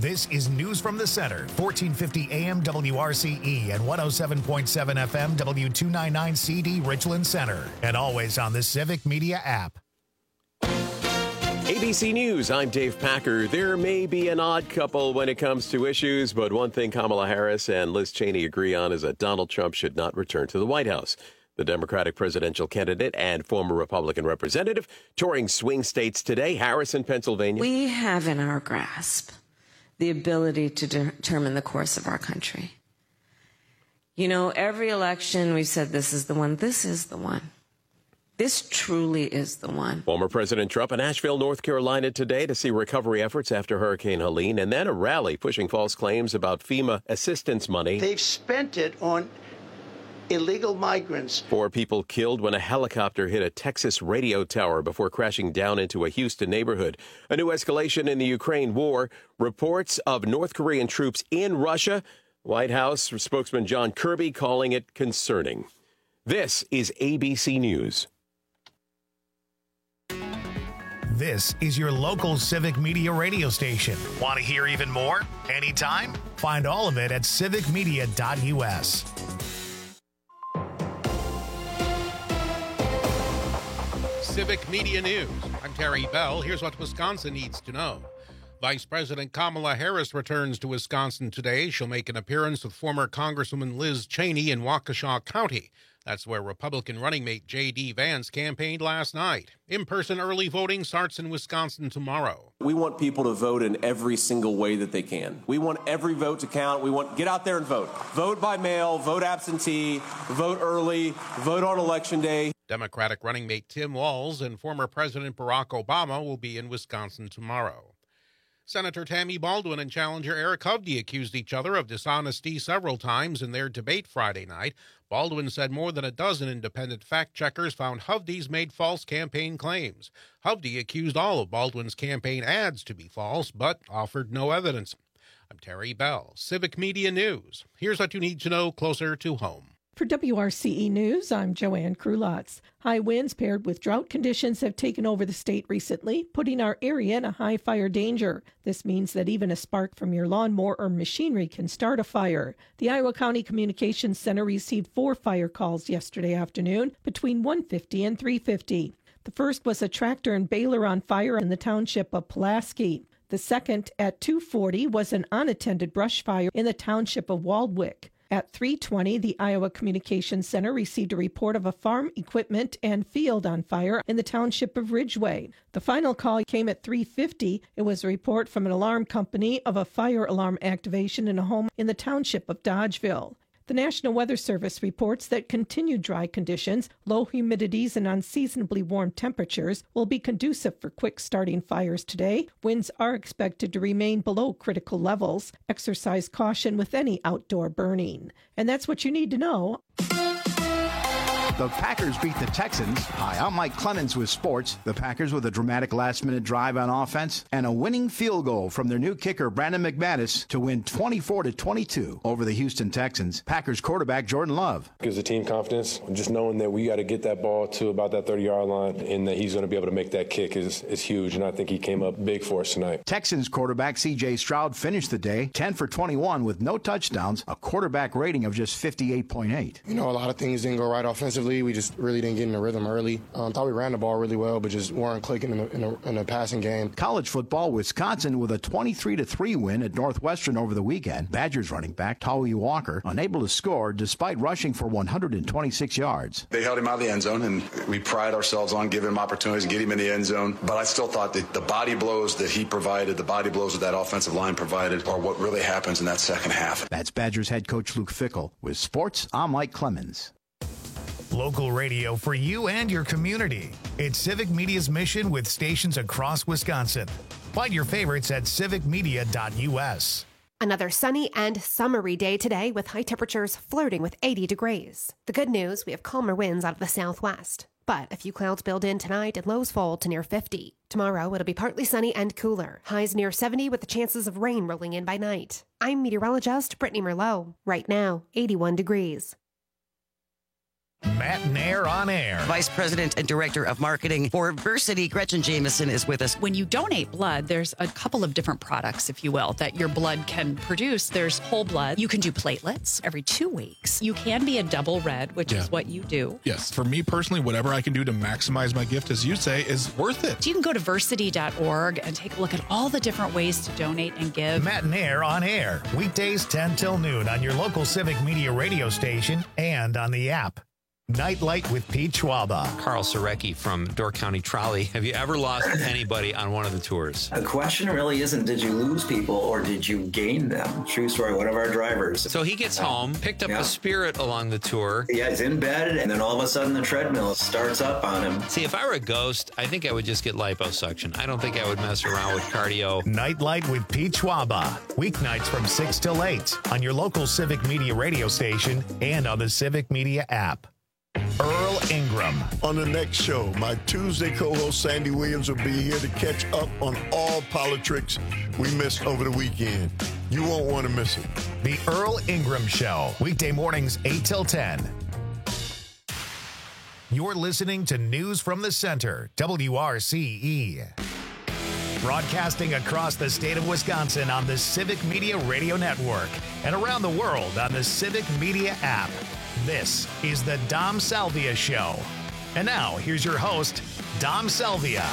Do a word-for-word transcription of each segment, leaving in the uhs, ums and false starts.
This is News from the Center, fourteen fifty A M W R C E and one oh seven point seven F M W two ninety-nine C D Richland Center, and always on the Civic Media app. A B C News, I'm Dave Packer. There may be an odd couple when it comes to issues, but one thing Kamala Harris and Liz Cheney agree on is that Donald Trump should not return to the White House. The Democratic presidential candidate and former Republican representative touring swing states today, Harris in Pennsylvania. We have in our grasp the ability to determine the course of our country. You know, every election we've said this is the one. This is the one. This truly is the one. Former President Trump in Asheville, North Carolina today to see recovery efforts after Hurricane Helene, and then a rally pushing false claims about FEMA assistance money. They've spent it on illegal migrants. Four people killed when a helicopter hit a Texas radio tower before crashing down into a Houston neighborhood. A new escalation in the Ukraine war. Reports of North Korean troops in Russia. White House spokesman John Kirby calling it concerning. This is A B C News. This is your local Civic Media radio station. Want to hear even more? Anytime? Find all of it at civic media dot U S. Civic Media News. I'm Terry Bell. Here's what Wisconsin needs to know. Vice President Kamala Harris returns to Wisconsin today. She'll make an appearance with former Congresswoman Liz Cheney in Waukesha County. That's where Republican running mate J D. Vance campaigned last night. In-person early voting starts in Wisconsin tomorrow. We want people to vote in every single way that they can. We want every vote to count. We want get out there and vote. Vote by mail, vote absentee, vote early, vote on Election Day. Democratic running mate Tim Walz and former President Barack Obama will be in Wisconsin tomorrow. Senator Tammy Baldwin and challenger Eric Hovde accused each other of dishonesty several times in their debate Friday night. Baldwin said more than a dozen independent fact-checkers found Hovde's made false campaign claims. Hovde accused all of Baldwin's campaign ads to be false, but offered no evidence. I'm Terry Bell, Civic Media News. Here's what you need to know closer to home. For W R C E News, I'm Joanne Krulotz. High winds paired with drought conditions have taken over the state recently, putting our area in a high fire danger. This means that even a spark from your lawnmower or machinery can start a fire. The Iowa County Communications Center received four fire calls yesterday afternoon between one fifty and three fifty. The first was a tractor and baler on fire in the township of Pulaski. The second, at two forty, was an unattended brush fire in the township of Waldwick. At three twenty, the Iowa Communications Center received a report of a farm equipment and field on fire in the township of Ridgeway. The final call came at three fifty. It was a report from an alarm company of a fire alarm activation in a home in the township of Dodgeville. The National Weather Service reports that continued dry conditions, low humidities, and unseasonably warm temperatures will be conducive for quick-starting fires today. Winds are expected to remain below critical levels. Exercise caution with any outdoor burning. And that's what you need to know. The Packers beat the Texans. Hi, I'm Mike Clemens with sports. The Packers with a dramatic last-minute drive on offense and a winning field goal from their new kicker, Brandon McManus, to win twenty-four to twenty-two over the Houston Texans. Packers quarterback Jordan Love. Gives the team confidence. Just knowing that we got to get that ball to about that thirty-yard line and that he's going to be able to make that kick is, is huge, and I think he came up big for us tonight. Texans quarterback C J Stroud finished the day ten for twenty-one with no touchdowns, a quarterback rating of just fifty-eight point eight. You know, a lot of things didn't go right offensively. We just really didn't get in the rhythm early. Um, thought we ran the ball really well, but just weren't clicking in the, in, the, in the passing game. College football, Wisconsin with a twenty-three to three win at Northwestern over the weekend. Badgers running back Tawi Walker unable to score despite rushing for one hundred twenty-six yards. They held him out of the end zone, and we pride ourselves on giving him opportunities and get him in the end zone. But I still thought that the body blows that he provided, the body blows that that offensive line provided, are what really happens in that second half. That's Badgers head coach Luke Fickell. With sports, I'm Mike Clemens. Local radio for you and your community. It's Civic Media's mission with stations across Wisconsin. Find your favorites at civic media dot U S. Another sunny and summery day today with high temperatures flirting with eighty degrees. The good news, we have calmer winds out of the southwest. But a few clouds build in tonight and lows fall to near fifty. Tomorrow, it'll be partly sunny and cooler. Highs near seventy with the chances of rain rolling in by night. I'm meteorologist Brittany Merlot. Right now, eighty-one degrees. Matt Nair on air. Vice President and Director of Marketing for Versity, Gretchen Jameson, is with us. When you donate blood, there's a couple of different products, if you will, that your blood can produce. There's whole blood. You can do platelets every two weeks. You can be a double red, which Yeah. is what you do. Yes. For me personally, whatever I can do to maximize my gift, as you say, is worth it. So you can go to versity dot org and take a look at all the different ways to donate and give. Matt Nair on air. Weekdays ten till noon on your local Civic Media radio station and on the app. Nightlight with Pete Schwaba. Carl Surecki from Door County Trolley. Have you ever lost anybody on one of the tours? The question really isn't did you lose people or did you gain them? True story, one of our drivers. So he gets home, picked up Yeah. a Spirit along the tour. Yeah, he's in bed, and then all of a sudden the treadmill starts up on him. See, if I were a ghost, I think I would just get liposuction. I don't think I would mess around with cardio. Nightlight with Pete Schwaba. Weeknights from six till eight on your local Civic Media radio station and on the Civic Media app. Earl Ingram. On the next show, my Tuesday co-host Sandy Williams will be here to catch up on all politics we missed over the weekend. You won't want to miss it. The Earl Ingram Show. Weekday mornings eight till ten. You're listening to News from the Center, W R C E. Broadcasting across the state of Wisconsin on the Civic Media Radio Network and around the world on the Civic Media app. This is the Dom Salvia Show. And now, here's your host, Dom Salvia.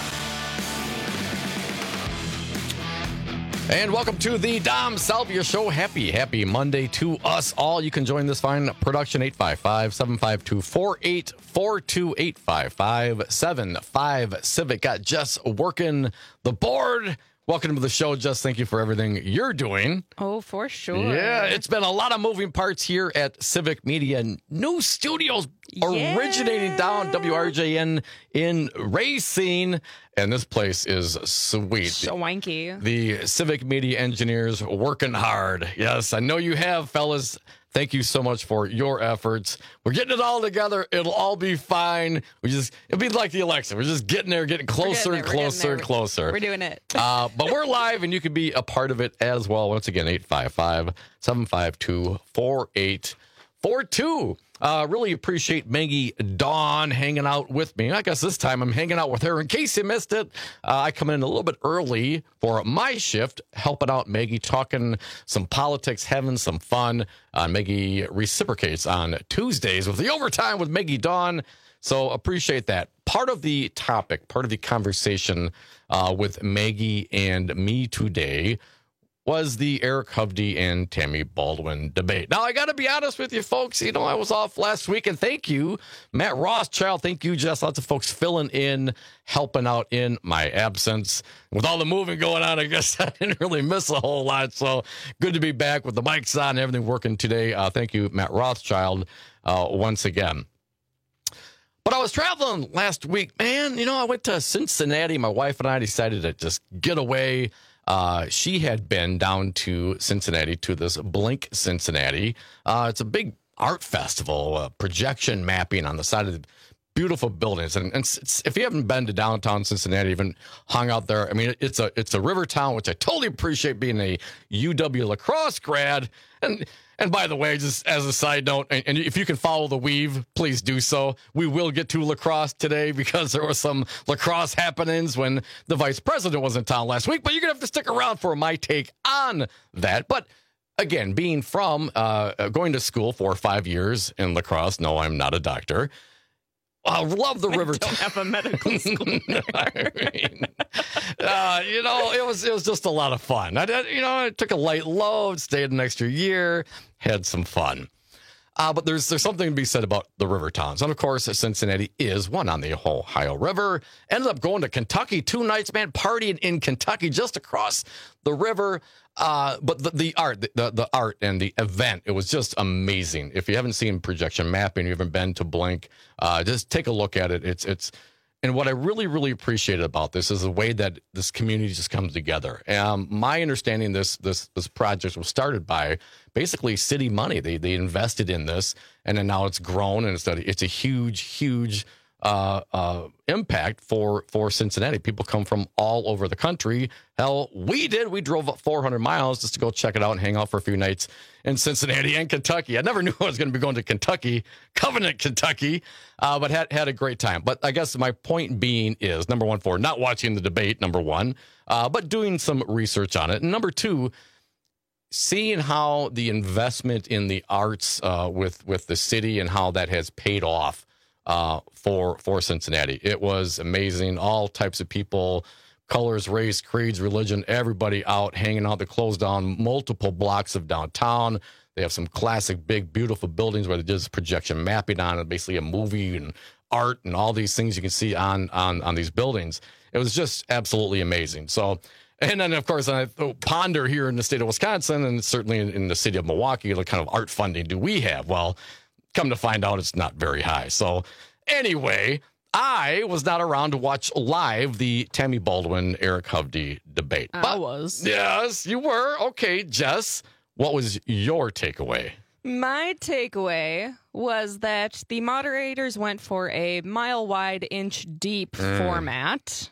And welcome to the Dom Salvia Show. Happy, happy Monday to us all. You can join this fine production, eight five five, seven five two, four eight four two, eight five five, seven five Civic. Got Jess working the board. Welcome to the show, Jess. Thank you for everything you're doing. Oh, for sure. Yeah, it's been a lot of moving parts here at Civic Media. New studios Yeah. originating down W R J N in Racine. And this place is sweet. So wanky. The Civic Media engineers working hard. Yes, I know you have, fellas. Thank you so much for your efforts. We're getting it all together. It'll all be fine. We just it'll be like the election. We're just getting there, getting closer and closer and closer. We're doing it. uh, but we're live, and you can be a part of it as well. Once again, eight five five, seven five two, four eight four two. Uh, really appreciate Maggie Dawn hanging out with me. I guess this time I'm hanging out with her. In case you missed it, uh, I come in a little bit early for my shift, helping out Maggie, talking some politics, having some fun. Uh, Maggie reciprocates on Tuesdays with the Overtime with Maggie Dawn. So appreciate that. Part of the topic, part of the conversation uh, with Maggie and me today was the Eric Hovde and Tammy Baldwin debate. Now, I got to be honest with you, folks. You know, I was off last week, and thank you, Matt Rothschild. Thank you, Jess. Lots of folks filling in, helping out in my absence. With all the moving going on, I guess I didn't really miss a whole lot. So good to be back with the mics on and everything working today. Uh, thank you, Matt Rothschild, uh, once again. But I was traveling last week. Man, you know, I went to Cincinnati. My wife and I decided to just get away. Uh, she had been down to Cincinnati to this Blink Cincinnati. Uh, it's a big art festival, uh, projection mapping on the side of the beautiful buildings. And, and it's, if you haven't been to downtown Cincinnati, even hung out there, I mean, it's a it's a river town, which I totally appreciate being a U W lacrosse grad. And and by the way, just as a side note, and, and if you can follow the weave, please do so. We will get to lacrosse today because there were some lacrosse happenings when the vice president was in town last week. But you're going to have to stick around for my take on that. But again, being from uh, going to school for five years in lacrosse, no, I'm not a doctor. I love the I river. don't have a medical school. I mean, uh, you know, it was it was just a lot of fun. I did, you know, I took a light load, stayed an extra year, had some fun. Uh, but there's there's something to be said about the river towns. And, of course, Cincinnati is one on the Ohio River. Ended up going to Kentucky two nights, man, partying in Kentucky just across the river. Uh, but the, the art, the, the art and the event, it was just amazing. If you haven't seen projection mapping, you haven't been to Blink, uh, just take a look at it. It's it's. And what I really, really appreciated about this is the way that this community just comes together. Um, my understanding, this this this project was started by basically city money. They they invested in this, and then now it's grown, and it's a, it's a huge, huge uh, uh, impact for, for Cincinnati. People come from all over the country. Hell, we did. We drove up four hundred miles just to go check it out and hang out for a few nights in Cincinnati and Kentucky. I never knew I was going to be going to Kentucky, Covenant, Kentucky, uh, but had, had a great time. But I guess my point being is, number one, for not watching the debate, number one, uh, but doing some research on it. And number two, seeing how the investment in the arts uh, with, with the city and how that has paid off uh, for for Cincinnati. It was amazing. All types of people, colors, race, creeds, religion, everybody out hanging out. They closed down multiple blocks of downtown. They have some classic, big, beautiful buildings where they did this projection mapping on it, basically a movie and art and all these things you can see on on on these buildings. It was just absolutely amazing. So, and then, of course, I ponder here in the state of Wisconsin and certainly in, in the city of Milwaukee, what kind of art funding do we have? Well, come to find out, it's not very high. So anyway, I was not around to watch live the Tammy Baldwin, Eric Hovde debate. I But was. Yes, you were. Okay, Jess, what was your takeaway? My takeaway was that the moderators went for a mile wide, inch deep Mm. format.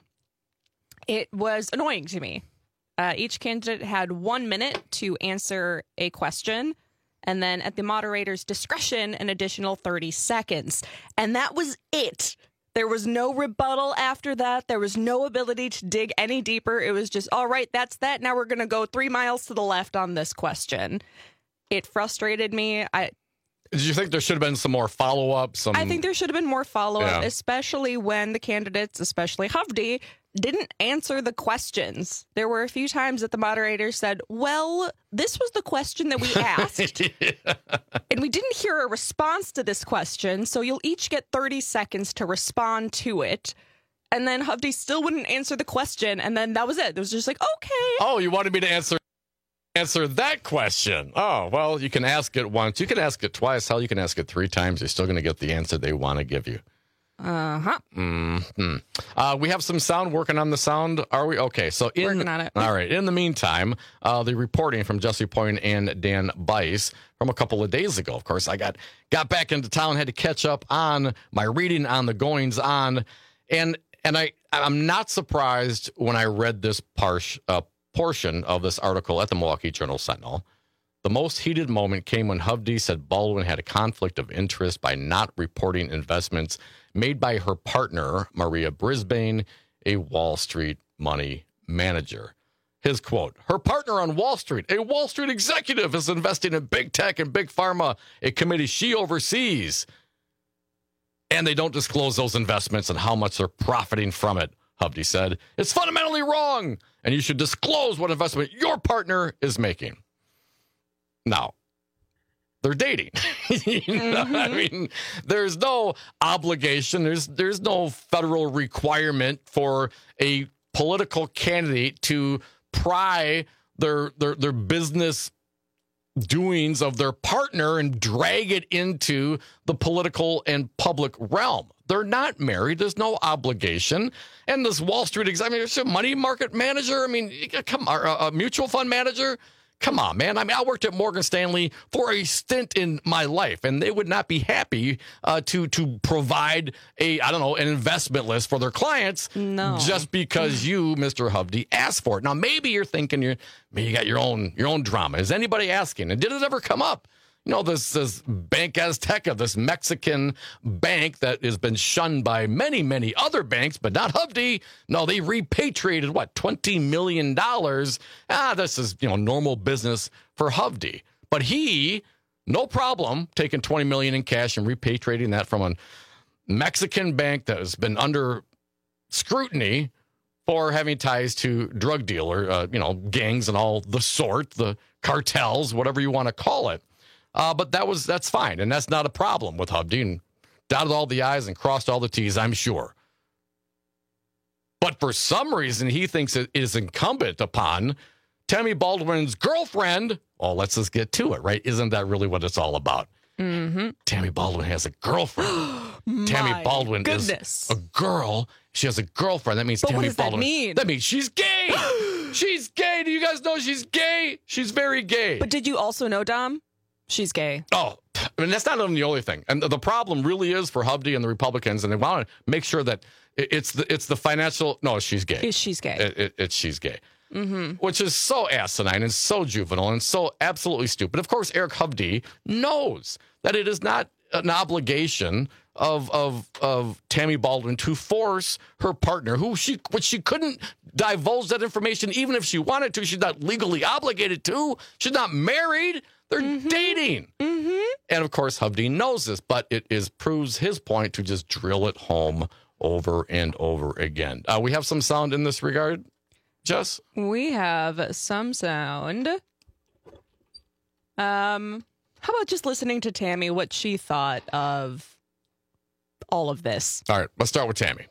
It was annoying to me. Uh, each candidate had one minute to answer a question, and then at the moderator's discretion, an additional thirty seconds. And that was it. There was no rebuttal after that. There was no ability to dig any deeper. It was just, all right, that's that. Now we're going to go three miles to the left on this question. It frustrated me. I Did you think there should have been some more follow-up? Some... I think there should have been more follow-up, Yeah. especially when the candidates, especially Hovde, didn't answer the questions. There were a few times that the moderator said, well, this was the question that we asked, and we didn't hear a response to this question, so you'll each get thirty seconds to respond to it. And then Hovde still wouldn't answer the question, and then that was it. It was just like, okay. Oh, you wanted me to answer answer that question. Oh, well, you can ask it once. You can ask it twice. Hell, you can ask it three times. You're still going to get the answer they want to give you. Uh-huh. Mm-hmm. Uh, we have some sound, working on the sound. Are we? Okay, so in, Working on it. All right. In the meantime, uh, the reporting from Jesse Point and Dan Bice from a couple of days ago. Of course, I got got back into town, had to catch up on my reading on the goings on, and and I I'm not surprised when I read this parsh, uh, portion of this article at the Milwaukee Journal Sentinel. The most heated moment came when Hovde said Baldwin had a conflict of interest by not reporting investments made by her partner, Maria Brisbane, a Wall Street money manager. His quote, her partner on Wall Street, a Wall Street executive, is investing in big tech and big pharma, a committee she oversees. And they don't disclose those investments and how much they're profiting from it, Hovde said. It's fundamentally wrong, and you should disclose what investment your partner is making. Now, they're dating. you know, Mm-hmm. I mean, there's no obligation. There's there's no federal requirement for a political candidate to pry their their their business doings of their partner and drag it into the political and public realm. They're not married. There's no obligation. And this Wall Street executive, I mean, money market manager, I mean, come on, a mutual fund manager. Come on, man. I mean, I worked at Morgan Stanley for a stint in my life, and they would not be happy uh, to to provide a, I don't know, an investment list for their clients No. just because you, Mister Hovde, asked for it. Now, maybe you're thinking you're, maybe you got your own your own drama. Is anybody asking? And did it ever come up? You know, this, this Bank Azteca, this Mexican bank that has been shunned by many, many other banks, but not Hovde. No, they repatriated, what, twenty million dollars? Ah, this is, you know, normal business for Hovde. But he, no problem, taking twenty million dollars in cash and repatriating that from a Mexican bank that has been under scrutiny for having ties to drug dealer, uh, you know, gangs and all the sort, the cartels, whatever you want to call it. Uh, but that was that's fine, and that's not a problem with Hovde. And dotted all the I's and crossed all the T's, I'm sure. But for some reason, he thinks it is incumbent upon Tammy Baldwin's girlfriend. Well, let's just get to it, right? Isn't that really what it's all about? Mm-hmm. Tammy Baldwin has a girlfriend. Tammy My Baldwin goodness. is a girl. She has a girlfriend. That means But Tammy what does that Baldwin. mean? That means she's gay. She's gay. Do you guys know she's gay? She's very gay. But did you also know, Dom, She's gay. Oh, I mean, that's not even the only thing. And the problem really is for Hovde and the Republicans, and they want to make sure that it's the it's the financial. No, she's gay. Is she's gay? It, it, it's she's gay. Mm-hmm. Which is so asinine and so juvenile and so absolutely stupid. Of course, Eric Hovde knows that it is not an obligation of of of Tammy Baldwin to force her partner, who she which she couldn't divulge that information even if she wanted to. She's not legally obligated to. She's not married. They're mm-hmm. dating. Mm-hmm. And of course, Hovde knows this, but it is proves his point to just drill it home over and over again. Uh, we have some sound in this regard, Jess? We have some sound. Um, how about just listening to Tammy, what she thought of all of this? All right, let's start with Tammy.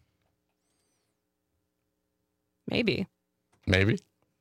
Maybe. Maybe.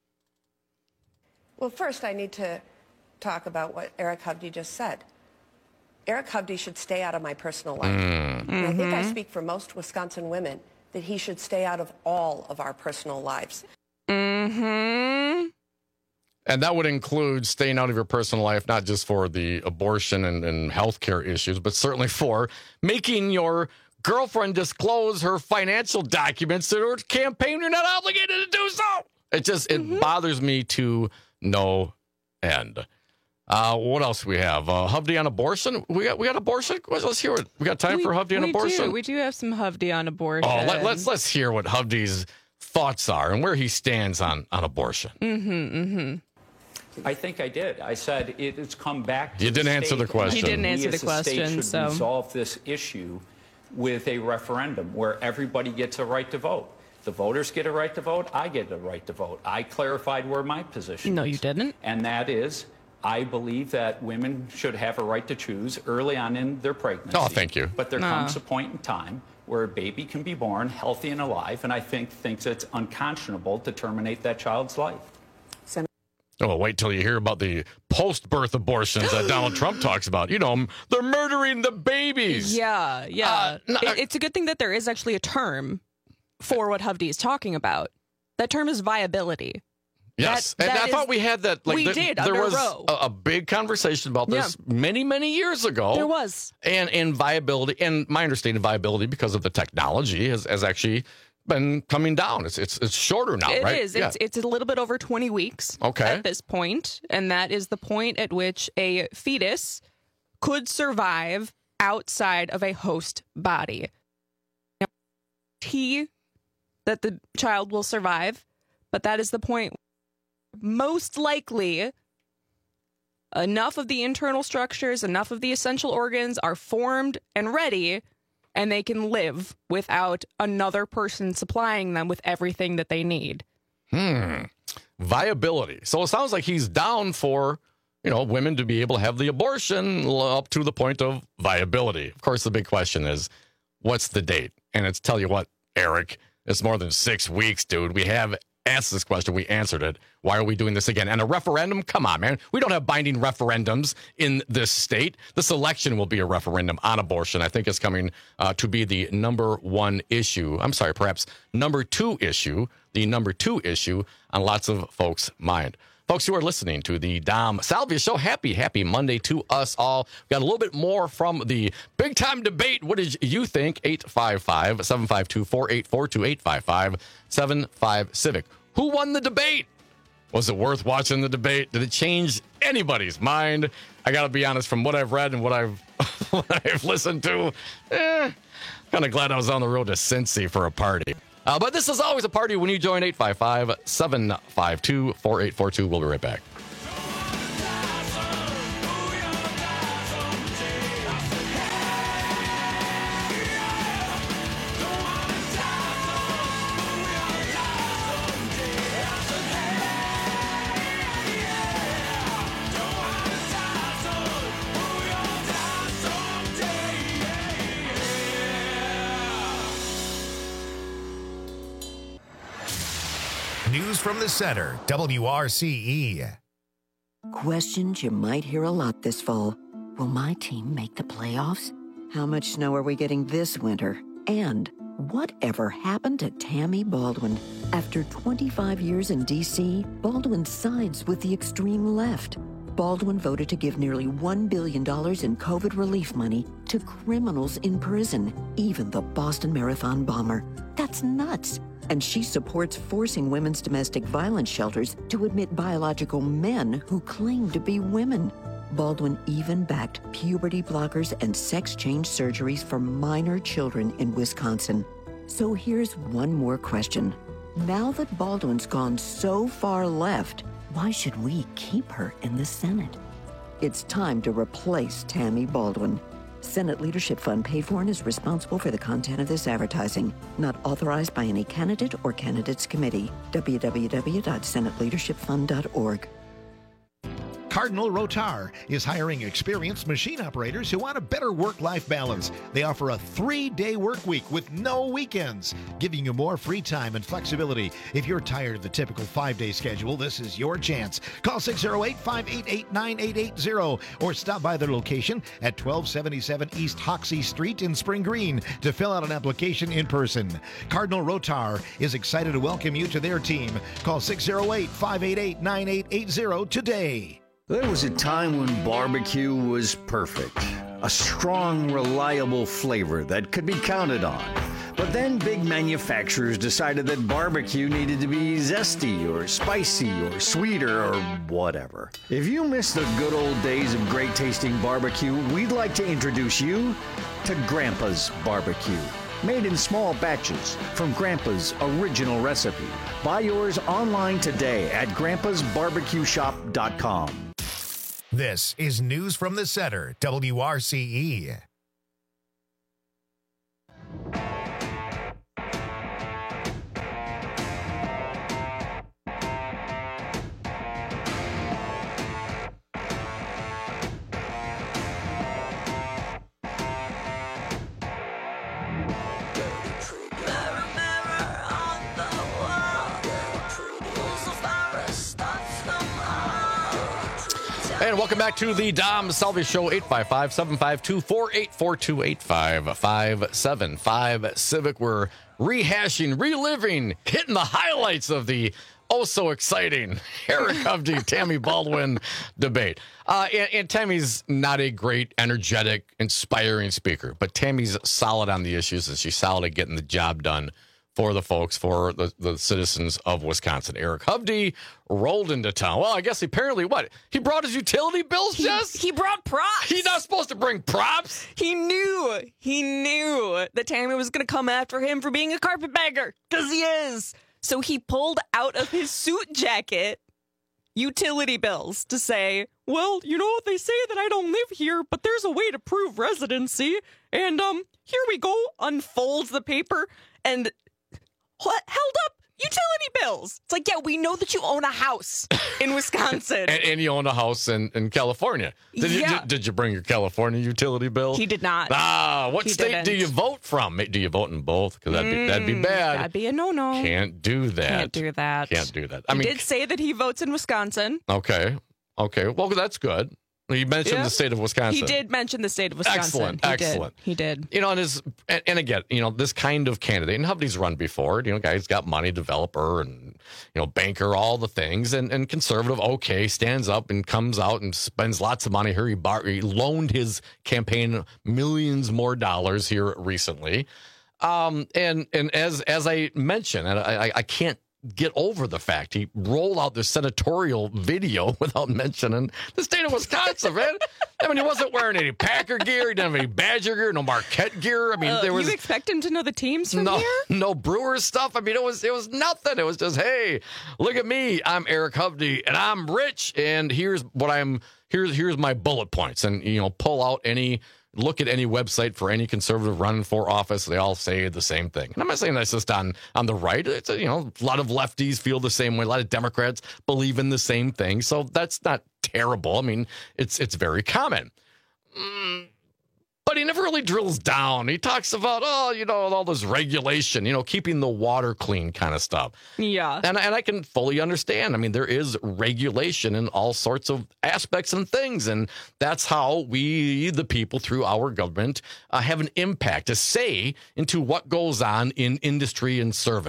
Well, first I need to talk about what Eric Hovde just said. Eric Hovde should stay out of my personal life. Mm. And I think I Mhm. speak for most Wisconsin women that he should stay out of all of our personal lives. Mm-hmm. And that would include staying out of your personal life, not just for the abortion and, and healthcare issues, but certainly for making your girlfriend disclose her financial documents to her campaign. You're not obligated to do so. It just, it Mm-hmm. bothers me to no end. Uh, what else we have? Uh, Hovde on abortion? We got we got abortion? Let's hear it. We got time we, for Hovde on we abortion? Do. We do have some Hovde on abortion. Oh, let, let's let's hear what Hovde's thoughts are and where he stands on, on abortion. Mm-hmm, mm-hmm. I think I did. I said it, it's come back to You didn't the answer the state. question. He didn't answer We the as a state question, should so- resolve this issue with a referendum where everybody gets a right to vote. The voters get a right to vote. I get a right to vote. I clarified where my position No, is. you didn't. And that is, I believe that women should have a right to choose early on in their pregnancy. Oh, thank you. But there No. comes a point in time where a baby can be born healthy and alive, and I think thinks it's unconscionable to terminate that child's life. Oh, wait till you hear about the post-birth abortions that Donald Trump talks about. You know, they're murdering the babies. Yeah, yeah. Uh, no, It- I- it's a good thing that there is actually a term for what Hovde is talking about. That term is viability. Yes, That- and that I is- thought we had that. Like, we there, did, There under was Roe. a, a big conversation about this many, many years ago. There was. And, and viability, and my understanding of viability, because of the technology, has, has actually been coming down. It's it's it's shorter now, It right? is. It's it's a little bit over twenty weeks Okay. at this point, and that is the point at which a fetus could survive outside of a host body. Now, T that the child will survive, but that is the point. Most likely, enough of the internal structures, enough of the essential organs are formed and ready, and they can live without another person supplying them with everything that they need. Hmm. Viability. So it sounds like he's down for, you know, women to be able to have the abortion up to the point of viability. Of course, the big question is, what's the date? And it's, tell you what, Eric, it's more than six weeks, dude. We have asked this question. We answered it. Why are we doing this again? And a referendum? Come on, man. We don't have binding referendums in this state. This election will be a referendum on abortion. I think it's coming uh, to be the number one issue. I'm sorry, perhaps number two issue, the number two issue on lots of folks' mind. Folks who are listening to the Dom Salvia Show, happy, happy Monday to us all. We got a little bit more from the big time debate. What did you think? eight five five, seven five two, four eight four two, eight five five, seven five Civic. Who won the debate? Was it worth watching the debate? Did it change anybody's mind? I got to be honest, from what I've read and what I've, what I've listened to, eh, kind of glad I was on the road to Cincy for a party. Uh, but this is always a party when you join eight five five, seven five two, four eight four two. We'll be right back. News from the center, W R C E. Questions you might hear a lot this fall. Will my team make the playoffs? How much snow are we getting this winter? And whatever happened to Tammy Baldwin? After twenty-five years in D C, Baldwin sides with the extreme left. Baldwin voted to give nearly one billion dollars in COVID relief money to criminals in prison, even the Boston Marathon bomber. That's nuts. And she supports forcing women's domestic violence shelters to admit biological men who claim to be women. Baldwin even backed puberty blockers and sex change surgeries for minor children in Wisconsin. So here's one more question. Now that Baldwin's gone so far left, why should we keep her in the Senate? It's time to replace Tammy Baldwin. Senate Leadership Fund paid for and is responsible for the content of this advertising. Not authorized by any candidate or candidates committee. w w w dot senate leadership fund dot org. Cardinal Rotar is hiring experienced machine operators who want a better work-life balance. They offer a three-day work week with no weekends, giving you more free time and flexibility. If you're tired of the typical five-day schedule, this is your chance. Call six oh eight, five eight eight, nine eight eight zero or stop by their location at twelve seventy-seven East Hoxie Street in Spring Green to fill out an application in person. Cardinal Rotar is excited to welcome you to their team. Call six oh eight, five eight eight, nine eight eight zero today. There was a time when barbecue was perfect. A strong, reliable flavor that could be counted on. But then big manufacturers decided that barbecue needed to be zesty or spicy or sweeter or whatever. If you miss the good old days of great tasting barbecue, we'd like to introduce you to Grandpa's Barbecue. Made in small batches from Grandpa's original recipe. Buy yours online today at grandpas barbecue shop dot com. This is News from the Center, W R C E. And welcome back to the Dom Salvi Show, eight five five, seven five two, four eight four two, eight five five seven five Civic. We're rehashing, reliving, hitting the highlights of the oh so exciting Eric Hovde, Tammy Baldwin debate. Uh, and, and Tammy's not a great, energetic, inspiring speaker, but Tammy's solid on the issues, and she's solid at getting the job done for the folks, for the, the citizens of Wisconsin. Eric Hovde rolled into town. Well, I guess apparently what? He brought his utility bills, he, Jess? He brought props. He's not supposed to bring props. He knew. He knew that Tammy was going to come after him for being a carpetbagger, because he is. So he pulled out of his suit jacket utility bills to say, well, you know, they say that I don't live here, but there's a way to prove residency. And um, here we go. Unfolds the paper and what held up utility bills. It's like, yeah, we know that you own a house in Wisconsin. and, and you own a house in, in California. Did, yeah. you, did, did you bring your California utility bill? He did not. Ah, what he state didn't. do you vote from? Do you vote in both? Because that'd be, that'd be bad. That'd be a no-no. Can't do that. Can't do that. Can't do that. I he mean, did say that he votes in Wisconsin. Okay. Okay. Well, that's good. He mentioned Yeah. the state of Wisconsin. He did mention the state of Wisconsin. Excellent, He excellent. Did. He did. You know, and his and, and again, you know, this kind of candidate, and Hovde's run before. You know, guy's got money, developer, and you know, banker, all the things, and and conservative. Okay, stands up and comes out and spends lots of money here. He, bar, he loaned his campaign millions more dollars here recently, um, and and as as I mentioned, and I I, I can't get over the fact he rolled out this senatorial video without mentioning the state of Wisconsin, man. I mean, he wasn't wearing any Packer gear. He didn't have any Badger gear, no Marquette gear. I mean, Uh, there was you expect him to know the teams from no, here? no Brewers stuff. I mean, it was it was nothing. It was just, hey, look at me. I'm Eric Hovde, and I'm rich. And here's what I'm. Here's here's my bullet points. And you know, pull out any. Look at any website for any conservative running for office. They all say the same thing. And I'm not saying that's just on, on the right. It's a, you know, a lot of lefties feel the same way. A lot of Democrats believe in the same thing. So that's not terrible. I mean, it's it's very common. Mm, but he never really drills down. He talks about, oh, you know, all this regulation, you know, keeping the water clean kind of stuff. Yeah. And, and I can fully understand. I mean, there is regulation in all sorts of aspects and things. And that's how we, the people, through our government, uh, have an impact, a say into what goes on in industry and service.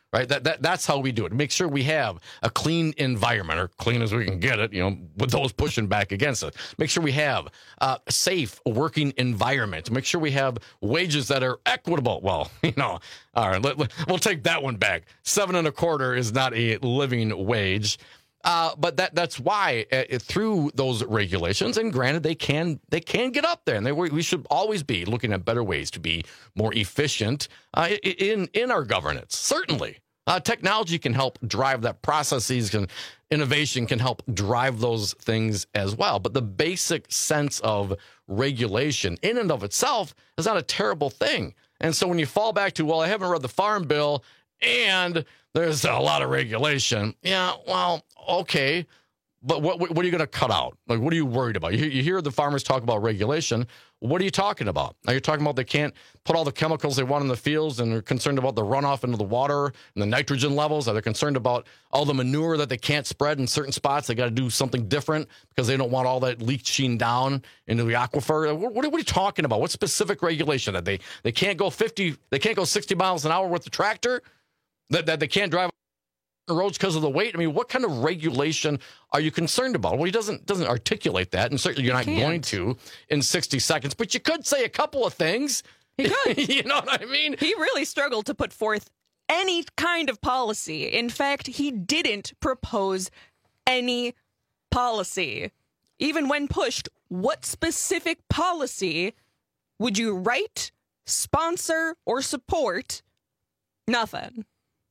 right? That, that That's how we do it. Make sure we have a clean environment, or clean as we can get it, you know, with those pushing back against it. Make sure we have uh, a safe working environment. Make sure we have wages that are equitable. Well, you know, all right, let, let, we'll take that one back. Seven and a quarter is not a living wage. Uh, but that that's why uh, through those regulations, and granted, they can they can get up there, and they, we should always be looking at better ways to be more efficient uh, in in our governance. Certainly, uh, technology can help drive that. Processes can innovation can help drive those things as well. But the basic sense of regulation, in and of itself, is not a terrible thing. And so when you fall back to, well, I haven't read the Farm Bill, and there's a lot of regulation. Yeah, well, okay. But what what are you going to cut out? Like, what are you worried about? You, you hear the farmers talk about regulation. What are you talking about? Are you talking about they can't put all the chemicals they want in the fields, and they're concerned about the runoff into the water and the nitrogen levels? Are they concerned about all the manure that they can't spread in certain spots? They got to do something different because they don't want all that leaching down into the aquifer. What, what are you talking about? What specific regulation that they they can't go fifty? They can't go sixty miles an hour with the tractor? That, that they can't drive the roads because of the weight? I mean, what kind of regulation are you concerned about? Well, he doesn't doesn't articulate that, and certainly you're not going to in sixty seconds, but you could say a couple of things. He could. You know what I mean? He really struggled to put forth any kind of policy. In fact, he didn't propose any policy. Even when pushed, what specific policy would you write, sponsor, or support? Nothing.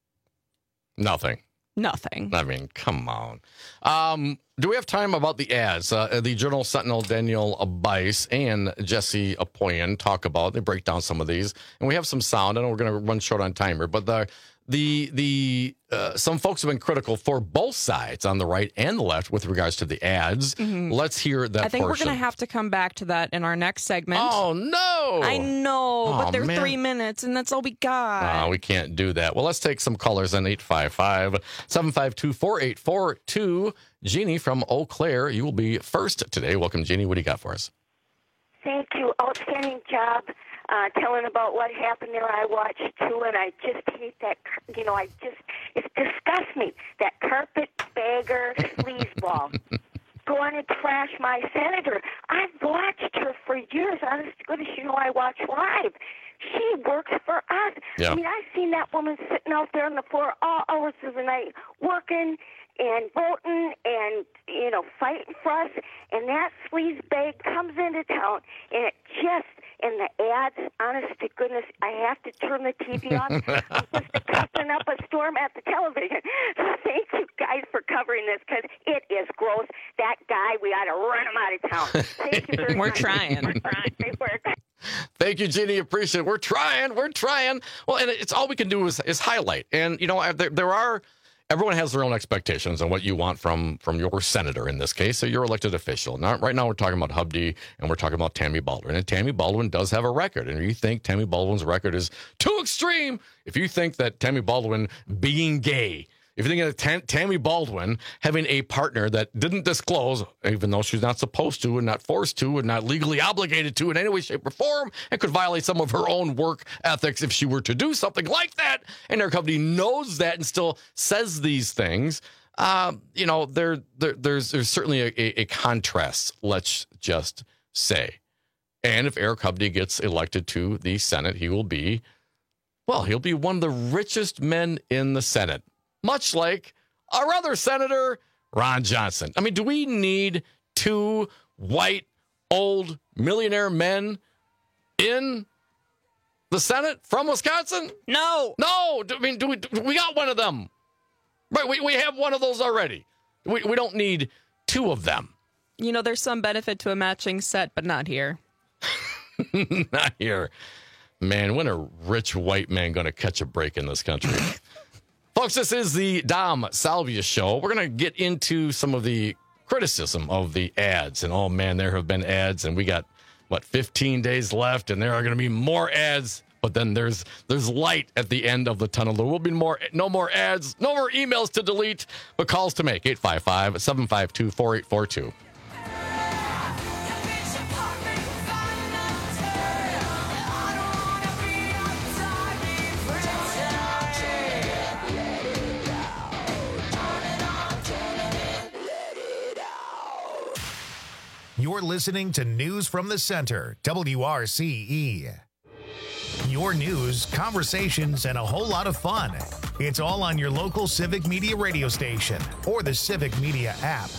Nothing. Nothing. I mean, come on. Um, do we have time about the ads? Uh, the Journal Sentinel, Daniel Bice and Jesse Apoyan talk about, they break down some of these. And we have some sound. I know we're going to run short on timer, but the the the uh, some folks have been critical for both sides on the right and the left with regards to the ads. Mm-hmm. Let's hear that. I think portion. We're going to have to come back to that in our next segment. Oh no! I know, oh, but they're man. three minutes, and that's all we got. Oh, we can't do that. Well, let's take some callers on eight five five, seven five two, four eight four two. Jeannie from Eau Claire, you will be first today. Welcome, Jeannie. What do you got for us? Thank you. Outstanding job. Uh, telling about what happened there. I watched too, and I just hate that, you know, I just, it disgusts me, that carpetbagger sleazeball going to trash my senator. I've watched her for years. Honest to goodness, you know, I watch live. She works for us. Yeah. I mean, I've seen that woman sitting out there on the floor all hours of the night working and voting and, you know, fighting for us. And that sleazebag comes into town, and it just, and the ads, honest to goodness, I have to turn the T V off. I'm just cussing up a storm at the television. So thank you guys for covering this, because it is gross. That guy, we ought to run him out of town. Thank you very We're much. trying. We're trying. Great work. Thank you, Jeannie. Appreciate it. We're trying. We're trying. Well, and it's all we can do is, is highlight. And, you know, there, there are, everyone has their own expectations on what you want from, from your senator in this case, so your elected official. Now, right now we're talking about Hubdy, and we're talking about Tammy Baldwin. And Tammy Baldwin does have a record. And if you think Tammy Baldwin's record is too extreme, if you think that Tammy Baldwin being gay, if you think of Tam- Tammy Baldwin having a partner that didn't disclose, even though she's not supposed to and not forced to and not legally obligated to in any way, shape, or form, and could violate some of her own work ethics if she were to do something like that, and her company knows that and still says these things, uh, you know, there, there, there's, there's certainly a, a, a contrast, let's just say. And if Eric Hubdy gets elected to the Senate, he will be, well, he'll be one of the richest men in the Senate. Much like our other senator, Ron Johnson. I mean, do we need two white, old, millionaire men in the Senate from Wisconsin? No. No. I mean, do we, do we got one of them. Right, we, we have one of those already. We, we don't need two of them. You know, there's some benefit to a matching set, but not here. Not here. Man, when are rich white men going to catch a break in this country? Folks, this is the Dom Salvia Show. We're going to get into some of the criticism of the ads. And, oh, man, there have been ads. And we got, what, fifteen days left. And there are going to be more ads. But then there's there's light at the end of the tunnel. There will be more, no more ads, no more emails to delete, but calls to make. eight five five, seven five two, four eight four two. You're listening to News from the Center, W R C E. Your news, conversations, and a whole lot of fun. It's all on your local Civic Media radio station or the Civic Media app.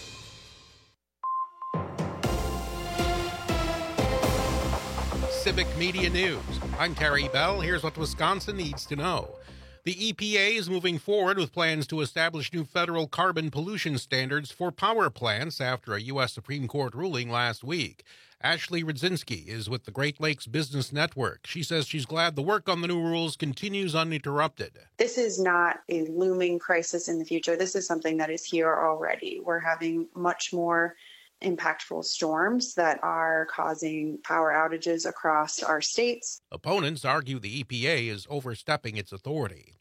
Civic Media News. I'm Terry Bell. Here's what Wisconsin needs to know. The E P A is moving forward with plans to establish new federal carbon pollution standards for power plants after a U S Supreme Court ruling last week. Ashley Rudzinski is with the Great Lakes Business Network. She says she's glad the work on the new rules continues uninterrupted. This is not a looming crisis in the future. This is something that is here already. We're having much more impactful storms that are causing power outages across our states. Opponents argue the E P A is overstepping its authority.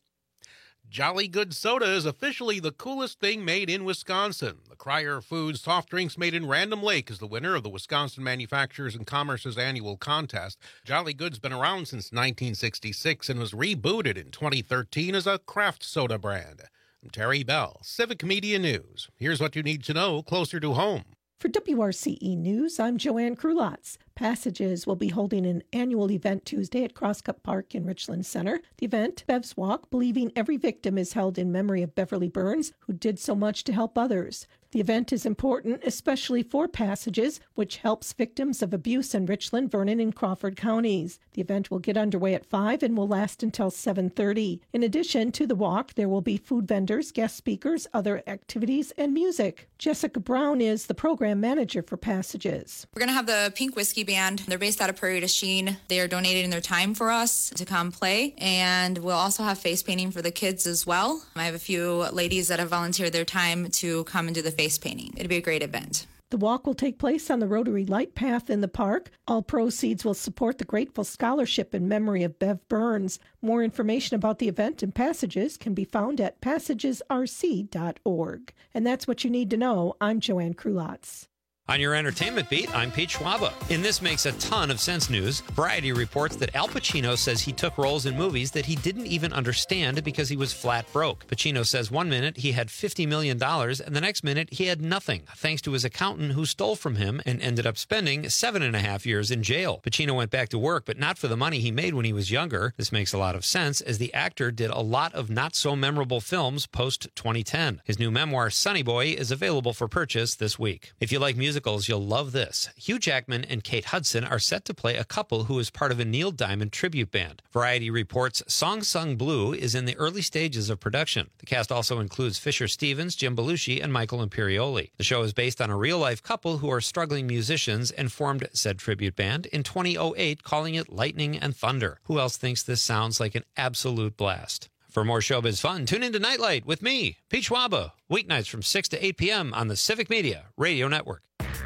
Jolly Good Soda is officially the coolest thing made in Wisconsin. The Cryer Foods soft drinks made in Random Lake is the winner of the Wisconsin Manufacturers and Commerce's annual contest. Jolly Good's been around since nineteen sixty-six and was rebooted in twenty thirteen as a craft soda brand. I'm Terry Bell, Civic Media News. Here's what you need to know closer to home. For W R C E News, I'm Joanne Krulotz. Passages will be holding an annual event Tuesday at Crosscup Park in Richland Center. The event, Bev's Walk, Believing Every Victim, is held in memory of Beverly Burns, who did so much to help others. The event is important, especially for Passages, which helps victims of abuse in Richland, Vernon, and Crawford counties. The event will get underway at five and will last until seven thirty. In addition to the walk, there will be food vendors, guest speakers, other activities, and music. Jessica Brown is the program manager for Passages. We're going to have the Pink Whiskey Band. They're based out of Prairie du Chien. They are donating their time for us to come play, and we'll also have face painting for the kids as well. I have a few ladies that have volunteered their time to come and do the face painting. It'll be a great event. The walk will take place on the Rotary Light Path in the park. All proceeds will support the Grateful Scholarship in memory of Bev Burns. More information about the event and Passages can be found at passages r c dot org. And that's what you need to know. I'm Joanne Krulotz. On your entertainment beat, I'm Pete Schwaba. In This Makes a Ton of Sense news, Variety reports that Al Pacino says he took roles in movies that he didn't even understand because he was flat broke. Pacino says one minute he had fifty million dollars and the next minute he had nothing, thanks to his accountant who stole from him and ended up spending seven and a half years in jail. Pacino went back to work, but not for the money he made when he was younger. This makes a lot of sense, as the actor did a lot of not-so-memorable films post twenty ten. His new memoir, Sonny Boy, is available for purchase this week. If you like musicals, you'll love this. Hugh Jackman and Kate Hudson are set to play a couple who is part of a Neil Diamond tribute band. Variety reports Song Sung Blue is in the early stages of production. The cast also includes Fisher Stevens, Jim Belushi, and Michael Imperioli. The show is based on a real-life couple who are struggling musicians and formed said tribute band in two thousand eight, calling it Lightning and Thunder. Who else thinks this sounds like an absolute blast? For more showbiz fun, tune into Nightlight with me, Pete Schwaba, weeknights from six to eight p.m. on the Civic Media Radio Network.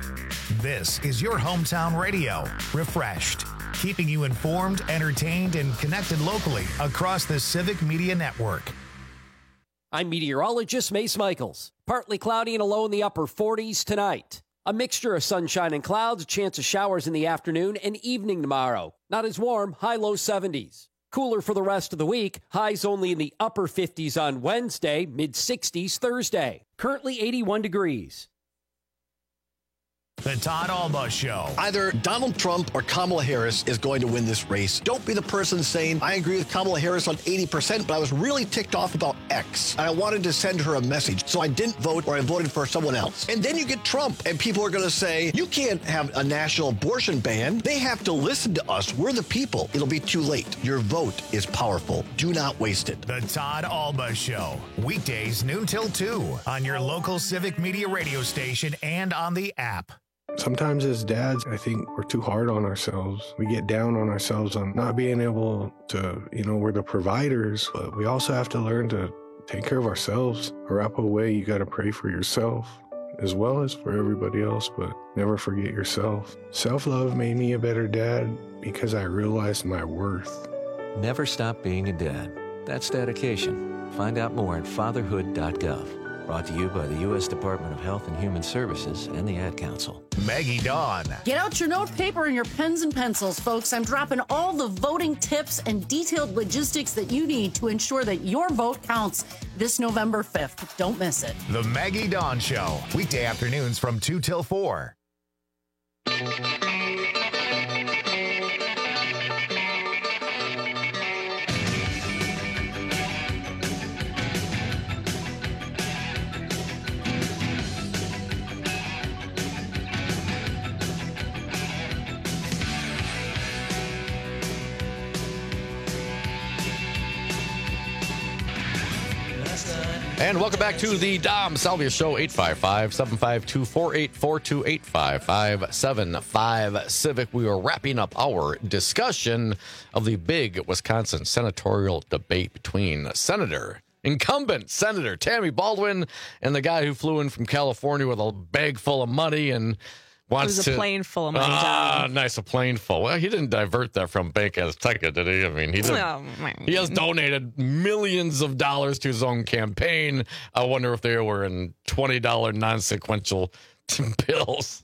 This is your hometown radio, refreshed, keeping you informed, entertained, and connected locally across the Civic Media Network. I'm meteorologist Mace Michaels. Partly cloudy and a low in the upper forties tonight. A mixture of sunshine and clouds, a chance of showers in the afternoon and evening tomorrow. Not as warm, high-low seventies. Cooler for the rest of the week, highs only in the upper fifties on Wednesday, mid-sixties Thursday. Currently eighty-one degrees. The Todd Alba Show. Either Donald Trump or Kamala Harris is going to win this race. Don't be the person saying, I agree with Kamala Harris on eighty percent, but I was really ticked off about X. And I wanted to send her a message, so I didn't vote or I voted for someone else. And then you get Trump, and people are going to say, you can't have a national abortion ban. They have to listen to us. We're the people. It'll be too late. Your vote is powerful. Do not waste it. The Todd Alba Show. Weekdays noon till two on your local Civic Media radio station and on the app. Sometimes as dads, I think we're too hard on ourselves. We get down on ourselves on not being able to, you know, we're the providers, but we also have to learn to take care of ourselves. A wrap away, you got to pray for yourself as well as for everybody else, but never forget yourself. Self-love made me a better dad because I realized my worth. Never stop being a dad. That's dedication. Find out more at fatherhood dot gov. Brought to you by the U S Department of Health and Human Services and the Ad Council. Maggie Dawn. Get out your note paper and your pens and pencils, folks. I'm dropping all the voting tips and detailed logistics that you need to ensure that your vote counts this November fifth. Don't miss it. The Maggie Dawn Show. Weekday afternoons from two till four. And welcome back to the Dom Salvia Show, eight five five, seven five two, four eight four two, eight five five, seven five Civic. We are wrapping up our discussion of the big Wisconsin senatorial debate between Senator, incumbent Senator Tammy Baldwin and the guy who flew in from California with a bag full of money and wants it was to... a plane full of money. Ah, Dom. nice, a plane full. Well, he didn't divert that from Bank Azteca, did he? I mean, he didn't. Oh, He has donated millions of dollars to his own campaign. I wonder if they were in twenty dollars non-sequential bills.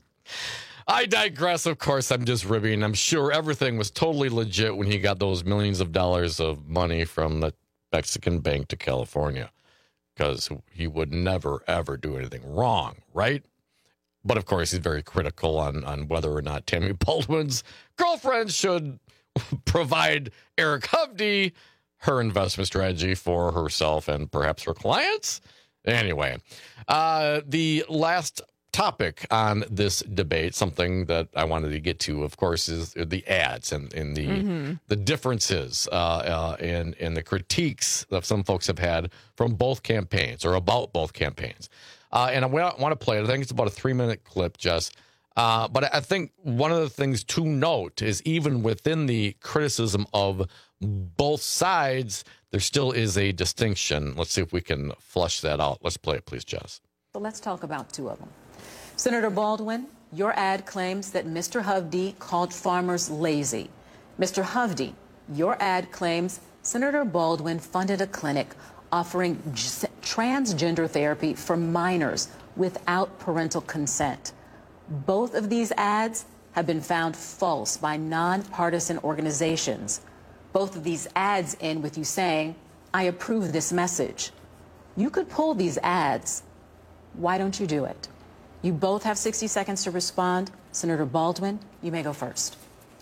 I digress. Of course, I'm just ribbing. I'm sure everything was totally legit when he got those millions of dollars of money from the Mexican bank to California, because he would never, ever do anything wrong, right? But, of course, he's very critical on, on whether or not Tammy Baldwin's girlfriend should provide Eric Hovde her investment strategy for herself and perhaps her clients. Anyway, uh, the last topic on this debate, something that I wanted to get to, of course, is the ads and, and the Mm-hmm. the differences uh, uh, and, and the critiques that some folks have had from both campaigns or about both campaigns. Uh, and I want to play it. I think it's about a three-minute clip, Jess. Uh, but I think one of the things to note is even within the criticism of both sides, there still is a distinction. Let's see if we can flush that out. Let's play it, please, Jess. So let's talk about two of them. Senator Baldwin, your ad claims that Mister Hovde called farmers lazy. Mister Hovde, your ad claims Senator Baldwin funded a clinic offering j- transgender therapy for minors without parental consent. Both of these ads have been found false by nonpartisan organizations. Both of these ads end with you saying, I approve this message. You could pull these ads. Why don't you do it? You both have sixty seconds to respond. Senator Baldwin, you may go first.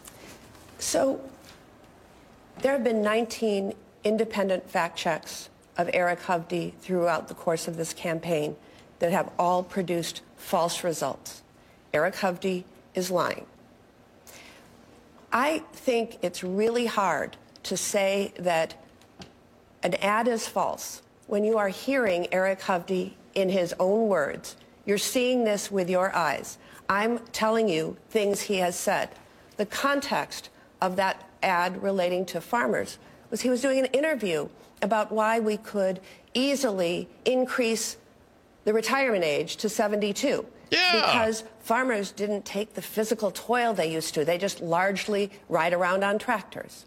So there have been nineteen independent fact checks of Eric Hovde throughout the course of this campaign that have all produced false results. Eric Hovde is lying. I think it's really hard to say that an ad is false when you are hearing Eric Hovde in his own words. You're seeing this with your eyes. I'm telling you things he has said. The context of that ad relating to farmers was he was doing an interview about why we could easily increase the retirement age to seventy-two. Yeah. Because farmers didn't take the physical toil they used to. They just largely ride around on tractors.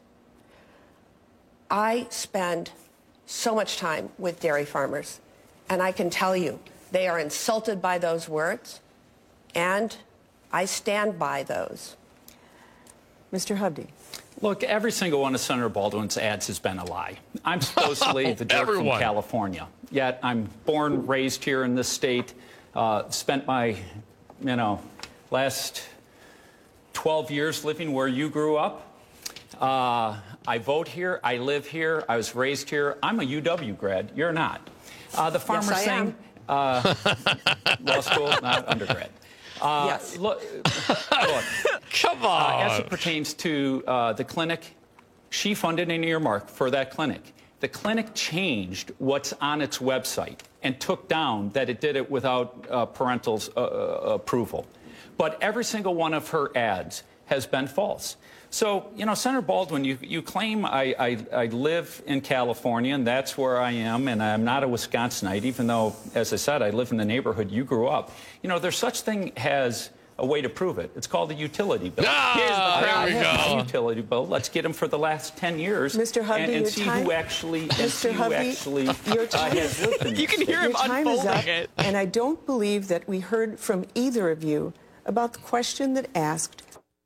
I spend so much time with dairy farmers, and I can tell you they are insulted by those words, and I stand by those. Mister Hovde. Look, every single one of Senator Baldwin's ads has been a lie. I'm supposedly the dirt from Everyone. California, yet I'm born, raised here in this state, uh, spent my, you know, last twelve years living where you grew up. Uh, I vote here. I live here. I was raised here. I'm a U W grad. You're not. Uh, the farmer Yes, I thing, am. uh, law school, not undergrad. Uh, Yes. Look, look, Come uh, on. as it pertains to uh, the clinic, she funded an earmark for that clinic. The clinic changed what's on its website and took down that it did it without uh, parental uh, uh, approval. But every single one of her ads has been false. So, you know, Senator Baldwin, you, you claim I, I, I live in California, and that's where I am, and I'm not a Wisconsinite, even though, as I said, I live in the neighborhood you grew up. You know, there's such thing as a way to prove it. It's called a utility bill. Ah, Here's the there I we have go. a utility bill. Let's get them for the last ten years. Mister Hovde, and, and your see time- who actually, and Mister see who Hovde, actually your uh, time- has lived in You this can hear state. him Your time is unfolding up, it. and I don't believe that we heard from either of you about the question that asked.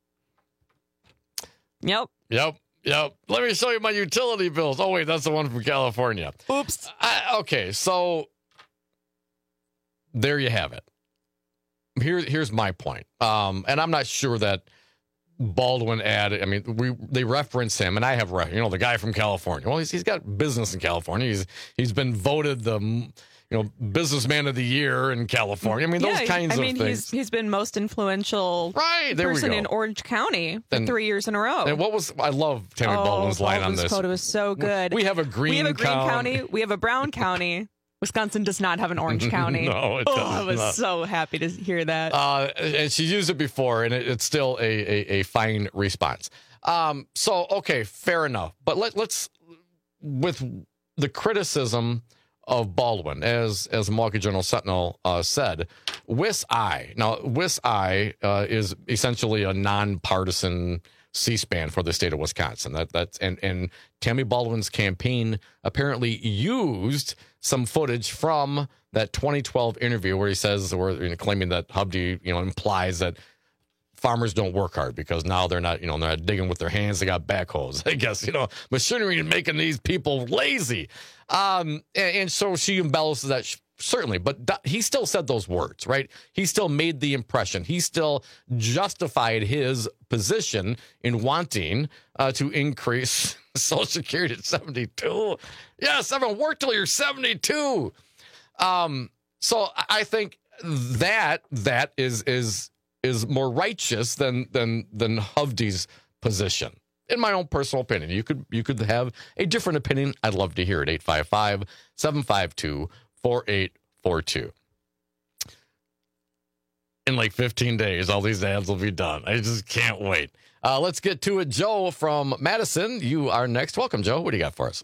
Yep. Yep, yep. Let me show you my utility bills. Oh, wait, that's the one from California. Oops. I, okay, so there you have it. here, here's my point. Um, and I'm not sure that Baldwin added, I mean, we they reference him, and I have, you know, the guy from California. Well, he's, he's got business in California. He's He's been voted the, you know, businessman of the year in California. I mean, yeah, those kinds I mean, of things. He's, he's been most influential right, there person we go. in Orange County for And- three years in a row. And what was, I love Tammy oh, Baldwin's line on Baldwin's this. quote was so good. We have a green We have a green county. county. We have a brown county. Wisconsin does not have an orange county. No, it oh, does I was not. so happy to hear that. Uh, and she's used it before, and it, it's still a, a, a fine response. Um, so, okay, fair enough. But let, let's, with the criticism of Baldwin, as as Milwaukee Journal Sentinel uh, said, W I S I. Now, W I S I uh, is essentially a nonpartisan C-SPAN for the state of Wisconsin. That that's and and Tammy Baldwin's campaign apparently used some footage from that twenty twelve interview where he says, or you know, claiming that Hovde, you know, implies that farmers don't work hard because now they're not, you know, they're not digging with their hands. They got backhoes. I guess, you know, machinery and making these people lazy. Um, and, and so she embellishes that. Sh- Certainly, but th- he still said those words, right? He still made the impression. He still justified his position in wanting uh, to increase Social Security to seventy-two. Yes, everyone, work till you're seventy-two. Um, so I think that that is is is more righteous than than than Hovde's position. In my own personal opinion, you could you could have a different opinion. I'd love to hear it. eight five five, seven five two, four eight four two. In like fifteen days, all these ads will be done. I just can't wait. Uh, let's get to it. Joe from Madison, you are next. Welcome, Joe. What do you got for us?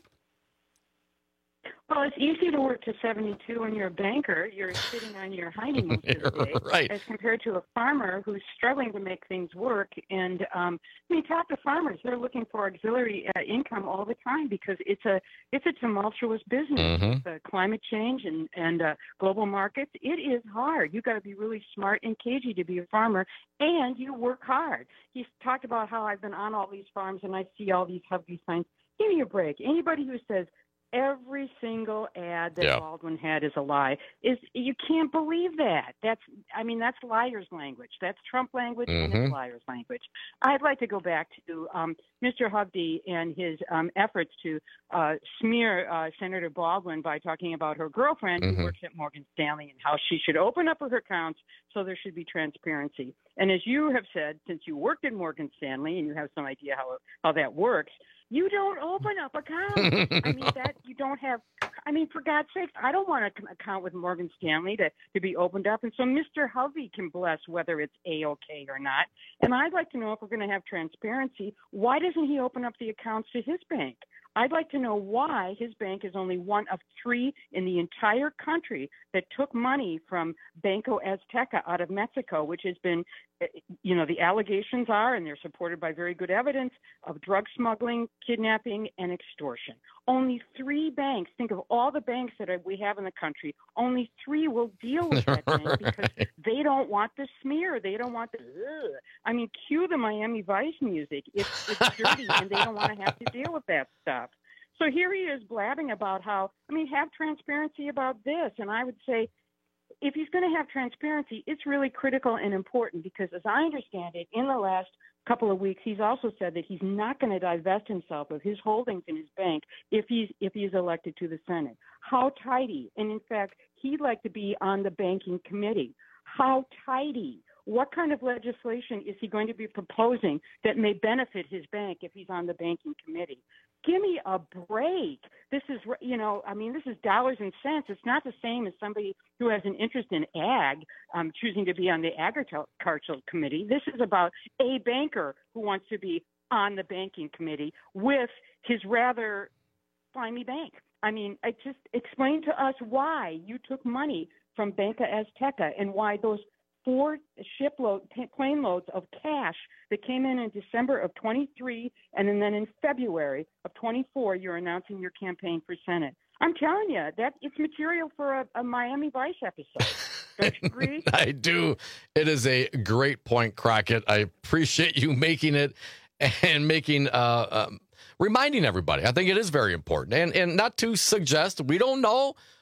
Well, it's easy to work to seventy-two when you're a banker. You're sitting on your hiney most of the day, right. as compared to a farmer who's struggling to make things work. And um, I mean, talk to farmers; they're looking for auxiliary uh, income all the time because it's a it's a tumultuous business. Mhm. With uh, climate change and and uh, global markets, it is hard. You got to be really smart and cagey to be a farmer, and you work hard. He's talked about how I've been on all these farms and I see all these Hovde signs. Give me a break. Anybody who says every single ad that Yeah. Baldwin had is a lie is you can't believe that. That's I mean that's liar's language. That's Trump language and Mhm. it's liar's language. I'd like to go back to um, Mister Hovde and his um, efforts to uh, smear uh, Senator Baldwin by talking about her girlfriend Mhm. who works at Morgan Stanley and how she should open up her accounts so there should be transparency. And as you have said, since you worked at Morgan Stanley and you have some idea how how that works, you don't open up accounts. I mean, that you don't have, I mean, for God's sakes, I don't want an account with Morgan Stanley to, to be opened up. And so Mister Hovde can bless whether it's A-okay or not. And I'd like to know if we're going to have transparency, why doesn't he open up the accounts to his bank? I'd like to know why his bank is only one of three in the entire country that took money from Banco Azteca out of Mexico, which has been, eh, you know, the allegations are, and they're supported by very good evidence, of drug smuggling, kidnapping, and extortion. Only three banks, think of all the banks that are, we have in the country, only three will deal with that bank because they don't want the smear. They don't want the, ugh. I mean, cue the Miami Vice music. It's, it's dirty, and they don't want to have to deal with that stuff. So here he is blabbing about how, I mean, have transparency about this. And I would say, if he's going to have transparency, it's really critical and important because, as I understand it, in the last couple of weeks, he's also said that he's not going to divest himself of his holdings in his bank if he's if he's elected to the Senate. How tidy? And in fact, he'd like to be on the banking committee. How tidy? What kind of legislation is he going to be proposing that may benefit his bank if he's on the banking committee? Give me a break. This is, you know, I mean, this is dollars and cents. It's not the same as somebody who has an interest in ag um, choosing to be on the agricultural committee. This is about a banker who wants to be on the banking committee with his rather slimy bank. I mean, I just explain to us why you took money from Banco Azteca and why those four shipload plane loads of cash that came in in December of twenty-three and then in February of twenty-four, you're announcing your campaign for Senate. I'm telling you, that it's material for a, a Miami Vice episode. Don't you agree? I do. It is a great point, Crockett. I appreciate you making it and making, uh, um, reminding everybody. I think it is very important. And, and not to suggest, we don't know,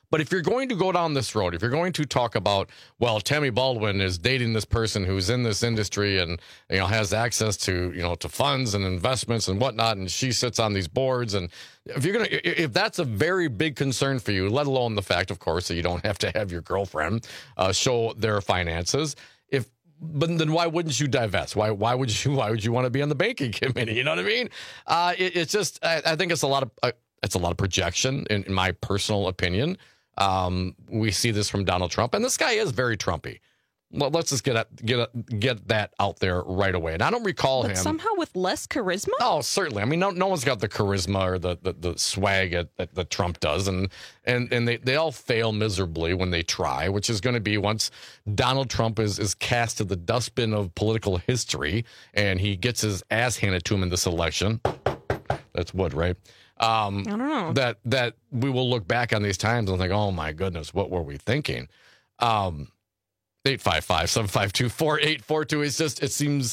But if you're going to go down this road, if you're going to talk about, well, Tammy Baldwin is dating this person who's in this industry and, you know, has access to, you know, to funds and investments and whatnot, and she sits on these boards, and if you're going to, if that's a very big concern for you, let alone the fact, of course, that you don't have to have your girlfriend uh, show their finances, if, but then why wouldn't you divest? Why why would you why would you want to be on the banking committee? You know what I mean? Uh, it, it's just I, I think it's a lot of uh, it's a lot of projection in, in my personal opinion. Um, we see this from Donald Trump, and this guy is very Trumpy. Well, let's just get a, get a, get that out there right away. And I don't recall but him somehow with less charisma. Oh, certainly. I mean, no, no one's got the charisma or the the, the swag that, that, that Trump does, and and and they, they all fail miserably when they try. Which is going to be once Donald Trump is is cast to the dustbin of political history, and he gets his ass handed to him in this election. That's wood, right? Um, I don't know. That that we will look back on these times and think, oh my goodness, what were we thinking? Um, eight five five, seven five two, four eight four two. It's just, it seems,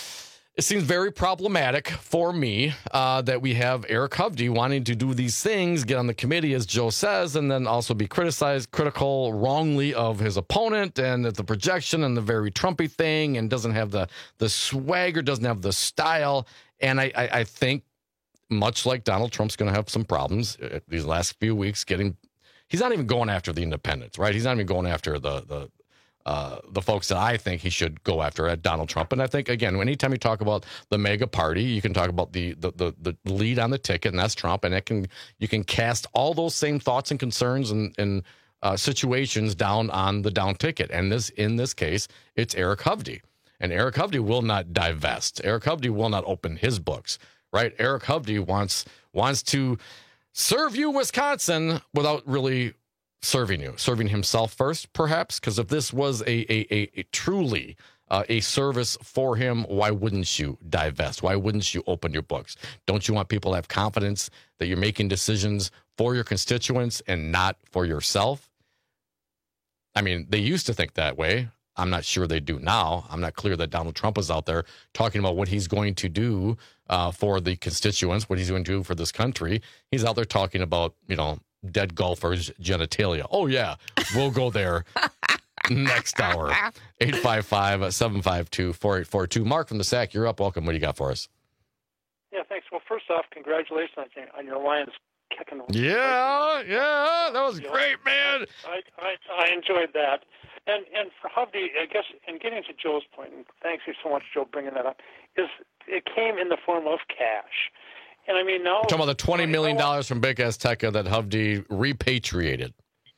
it seems very problematic for me uh, that we have Eric Hovde wanting to do these things, get on the committee, as Joe says, and then also be criticized, critical wrongly of his opponent and the projection and the very Trumpy thing, and doesn't have the, the swagger, doesn't have the style. And I, I, I think, much like Donald Trump's going to have some problems these last few weeks getting, he's not even going after the independents, right? He's not even going after the, the, uh, the folks that I think he should go after at Donald Trump. And I think, again, anytime you talk about the mega party, you can talk about the, the, the, the lead on the ticket, and that's Trump. And it can, you can cast all those same thoughts and concerns and, and uh, situations down on the down ticket. And this, in this case, it's Eric Hovde. And Eric Hovde will not divest. Eric Hovde will not open his books. Right, Eric Hovde wants wants to serve you, Wisconsin, without really serving you, serving himself first, perhaps. Because if this was a a, a, a truly uh, a service for him, why wouldn't you divest? Why wouldn't you open your books? Don't you want people to have confidence that you're making decisions for your constituents and not for yourself? I mean, they used to think that way. I'm not sure they do now. I'm not clear that Donald Trump is out there talking about what he's going to do uh, for the constituents, what he's going to do for this country. He's out there talking about, you know, dead golfers' genitalia. Oh, yeah, we'll go there next hour. eight five five, seven five two, four eight four two. Mark from the S A C, you're up. Welcome. What do you got for us? Yeah, thanks. Well, first off, congratulations on your, on your Lions kicking. Yeah, yeah, that was great, man. I, I, I enjoyed that. And and for Hovde, I guess, and getting to Joe's point, and thanks you so much, Joe, bringing that up, is it came in the form of cash. And I mean, now... We're talking about the twenty million dollars from Big Azteca that Hovde repatriated.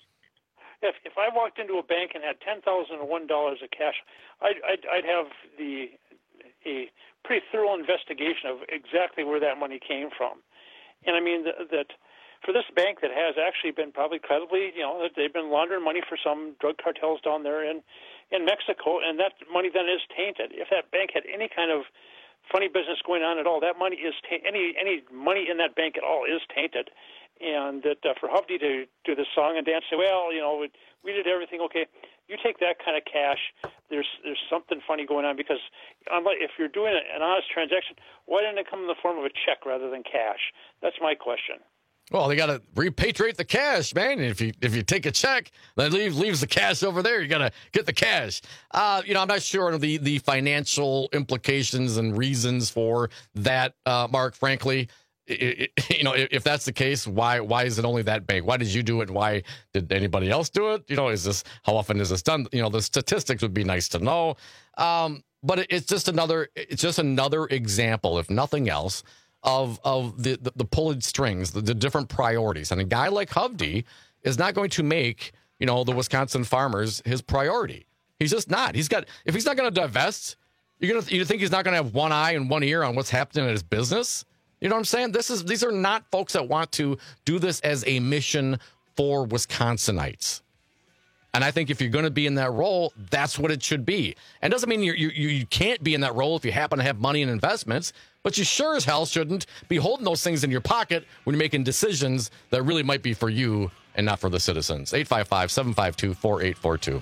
If if I walked into a bank and had ten thousand one dollars of cash, I'd, I'd, I'd have the a pretty thorough investigation of exactly where that money came from. And I mean, that... that for this bank that has actually been probably credibly, you know, they've been laundering money for some drug cartels down there in, in Mexico, and that money then is tainted. If that bank had any kind of funny business going on at all, that money is ta- any any money in that bank at all is tainted. And that uh, for Hovde to do this song and dance, say, well, you know, we, we did everything okay. You take that kind of cash, there's there's something funny going on, because unlike, if you're doing an honest transaction, why didn't it come in the form of a check rather than cash? That's my question. Well, they got to repatriate the cash, man. And if you if you take a check, that leaves leaves the cash over there. You got to get the cash. Uh, you know, I'm not sure of the the financial implications and reasons for that, uh, Mark. Frankly, it, it, you know, if, if that's the case, why why is it only that bank? Why did you do it? Why did anybody else do it? You know, is this how often is this done? You know, the statistics would be nice to know. Um, but it, it's just another it's just another example, if nothing else, of of the, the, the pulling strings, the, the different priorities. And a guy like Hovde is not going to make, you know, the Wisconsin farmers his priority. He's just not. He's got, if he's not going to divest, you're going to, you think he's not going to have one eye and one ear on what's happening in his business? You know what I'm saying? This is, these are not folks that want to do this as a mission for Wisconsinites. And I think if you're going to be in that role, that's what it should be. And doesn't mean you you you can't be in that role if you happen to have money and investments, but you sure as hell shouldn't be holding those things in your pocket when you're making decisions that really might be for you and not for the citizens. eight five five, seven five two, four eight four two.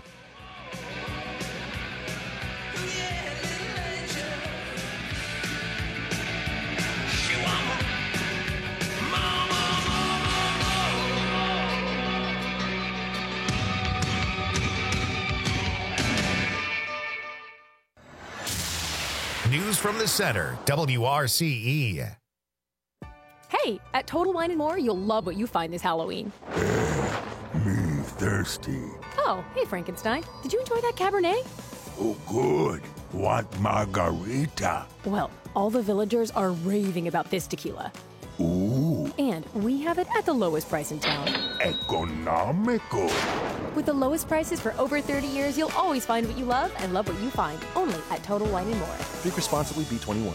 News from the Center, W R C E. Hey, at Total Wine and More, you'll love what you find this Halloween. Me thirsty. Oh, hey, Frankenstein. Did you enjoy that Cabernet? Oh, good. Want margarita? Well, all the villagers are raving about this tequila. Ooh. And we have it at the lowest price in town. Economical. With the lowest prices for over thirty years, you'll always find what you love and love what you find. Only at Total Wine and More. Drink responsibly, B twenty-one.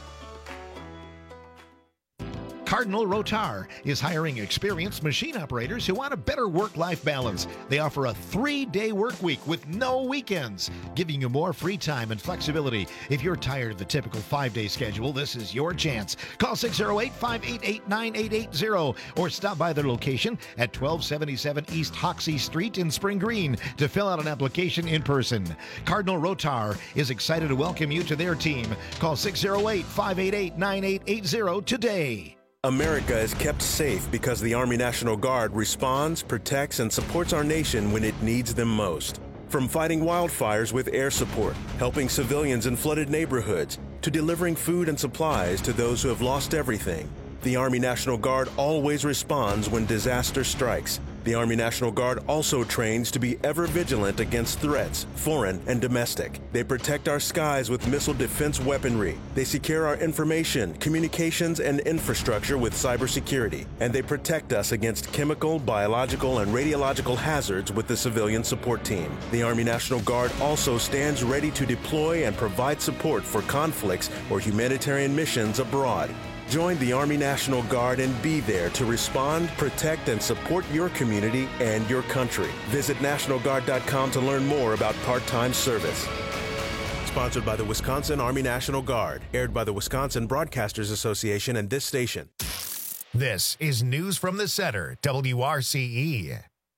Cardinal Rotar is hiring experienced machine operators who want a better work-life balance. They offer a three-day work week with no weekends, giving you more free time and flexibility. If you're tired of the typical five-day schedule, this is your chance. Call six oh eight, five eight eight, nine eight eight zero or stop by their location at twelve seventy-seven East Hoxie Street in Spring Green to fill out an application in person. Cardinal Rotar is excited to welcome you to their team. Call six oh eight, five eight eight, nine eight eight zero today. America is kept safe because the Army National Guard responds, protects, and supports our nation when it needs them most. From fighting wildfires with air support, helping civilians in flooded neighborhoods, to delivering food and supplies to those who have lost everything, the Army National Guard always responds when disaster strikes. The Army National Guard also trains to be ever vigilant against threats, foreign and domestic. They protect our skies with missile defense weaponry. They secure our information, communications, and infrastructure with cybersecurity. And they protect us against chemical, biological, and radiological hazards with the civilian support team. The Army National Guard also stands ready to deploy and provide support for conflicts or humanitarian missions abroad. Join the Army National Guard and be there to respond, protect, and support your community and your country. Visit National Guard dot com to learn more about part-time service. Sponsored by the Wisconsin Army National Guard. Aired by the Wisconsin Broadcasters Association and this station. This is News from the Center, W R C E.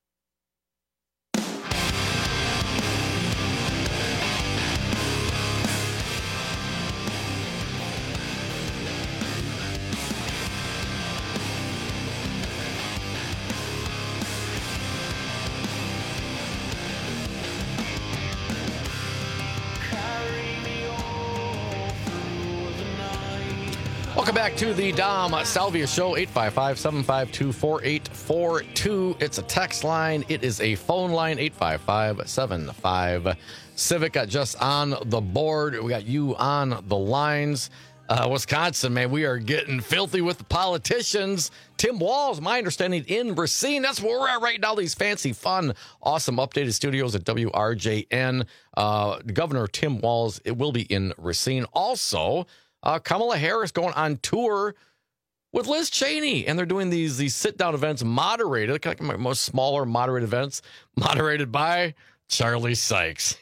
Welcome back to the Dom Salvia Show, eight five five, seven five two, four eight four two. It's a text line. It is a phone line, eight five five, seven five. Civic got just on the board. We got you on the lines. Uh, Wisconsin, man, we are getting filthy with the politicians. Tim Walz, my understanding, in Racine. That's where we're at right now. These fancy, fun, awesome updated studios at W R J N. Uh, Governor Tim Walz, it will be in Racine. Also, Uh, Kamala Harris going on tour with Liz Cheney, and they're doing these these sit down events moderated, kind of like most smaller moderated events, moderated by Charlie Sykes.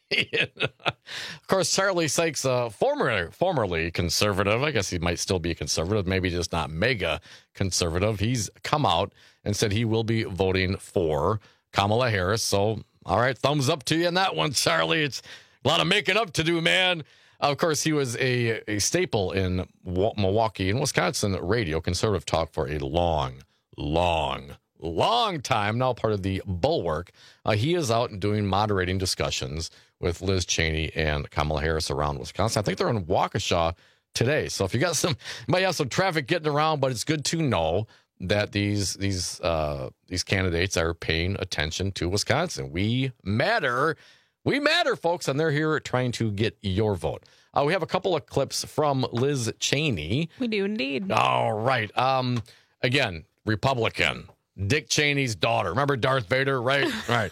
Of course, Charlie Sykes, uh, former formerly conservative, I guess he might still be a conservative, maybe just not mega conservative. He's come out and said he will be voting for Kamala Harris. So, all right, thumbs up to you on that one, Charlie. It's a lot of making up to do, man. Of course, he was a, a staple in Milwaukee and Wisconsin radio, conservative talk for a long, long, long time, now part of the Bulwark. Uh, he is out and doing moderating discussions with Liz Cheney and Kamala Harris around Wisconsin. I think they're in Waukesha today. So if you got some, you might have some traffic getting around, but it's good to know that these these uh, these candidates are paying attention to Wisconsin. We matter. We matter, folks, and they're here trying to get your vote. Uh, we have a couple of clips from Liz Cheney. We do indeed. All right. Um, again, Republican, Dick Cheney's daughter. Remember Darth Vader, right? Right.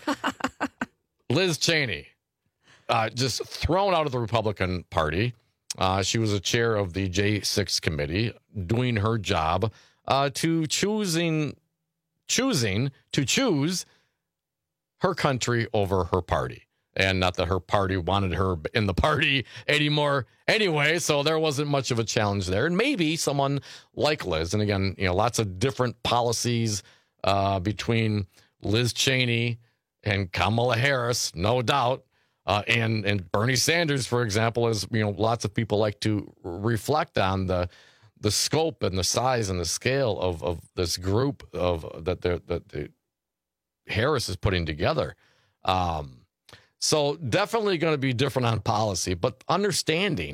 Liz Cheney, uh, just thrown out of the Republican Party. Uh, she was a chair of the J six committee, doing her job uh, to choosing, choosing to choose her country over her party. And not that her party wanted her in the party anymore anyway, so there wasn't much of a challenge there. And maybe someone like Liz, and again, you know, lots of different policies uh, between Liz Cheney and Kamala Harris, no doubt, uh, and and Bernie Sanders, for example, as you know, lots of people like to reflect on the the scope and the size and the scale of of this group of that that the Harris is putting together. Um, So definitely going to be different on policy, but understanding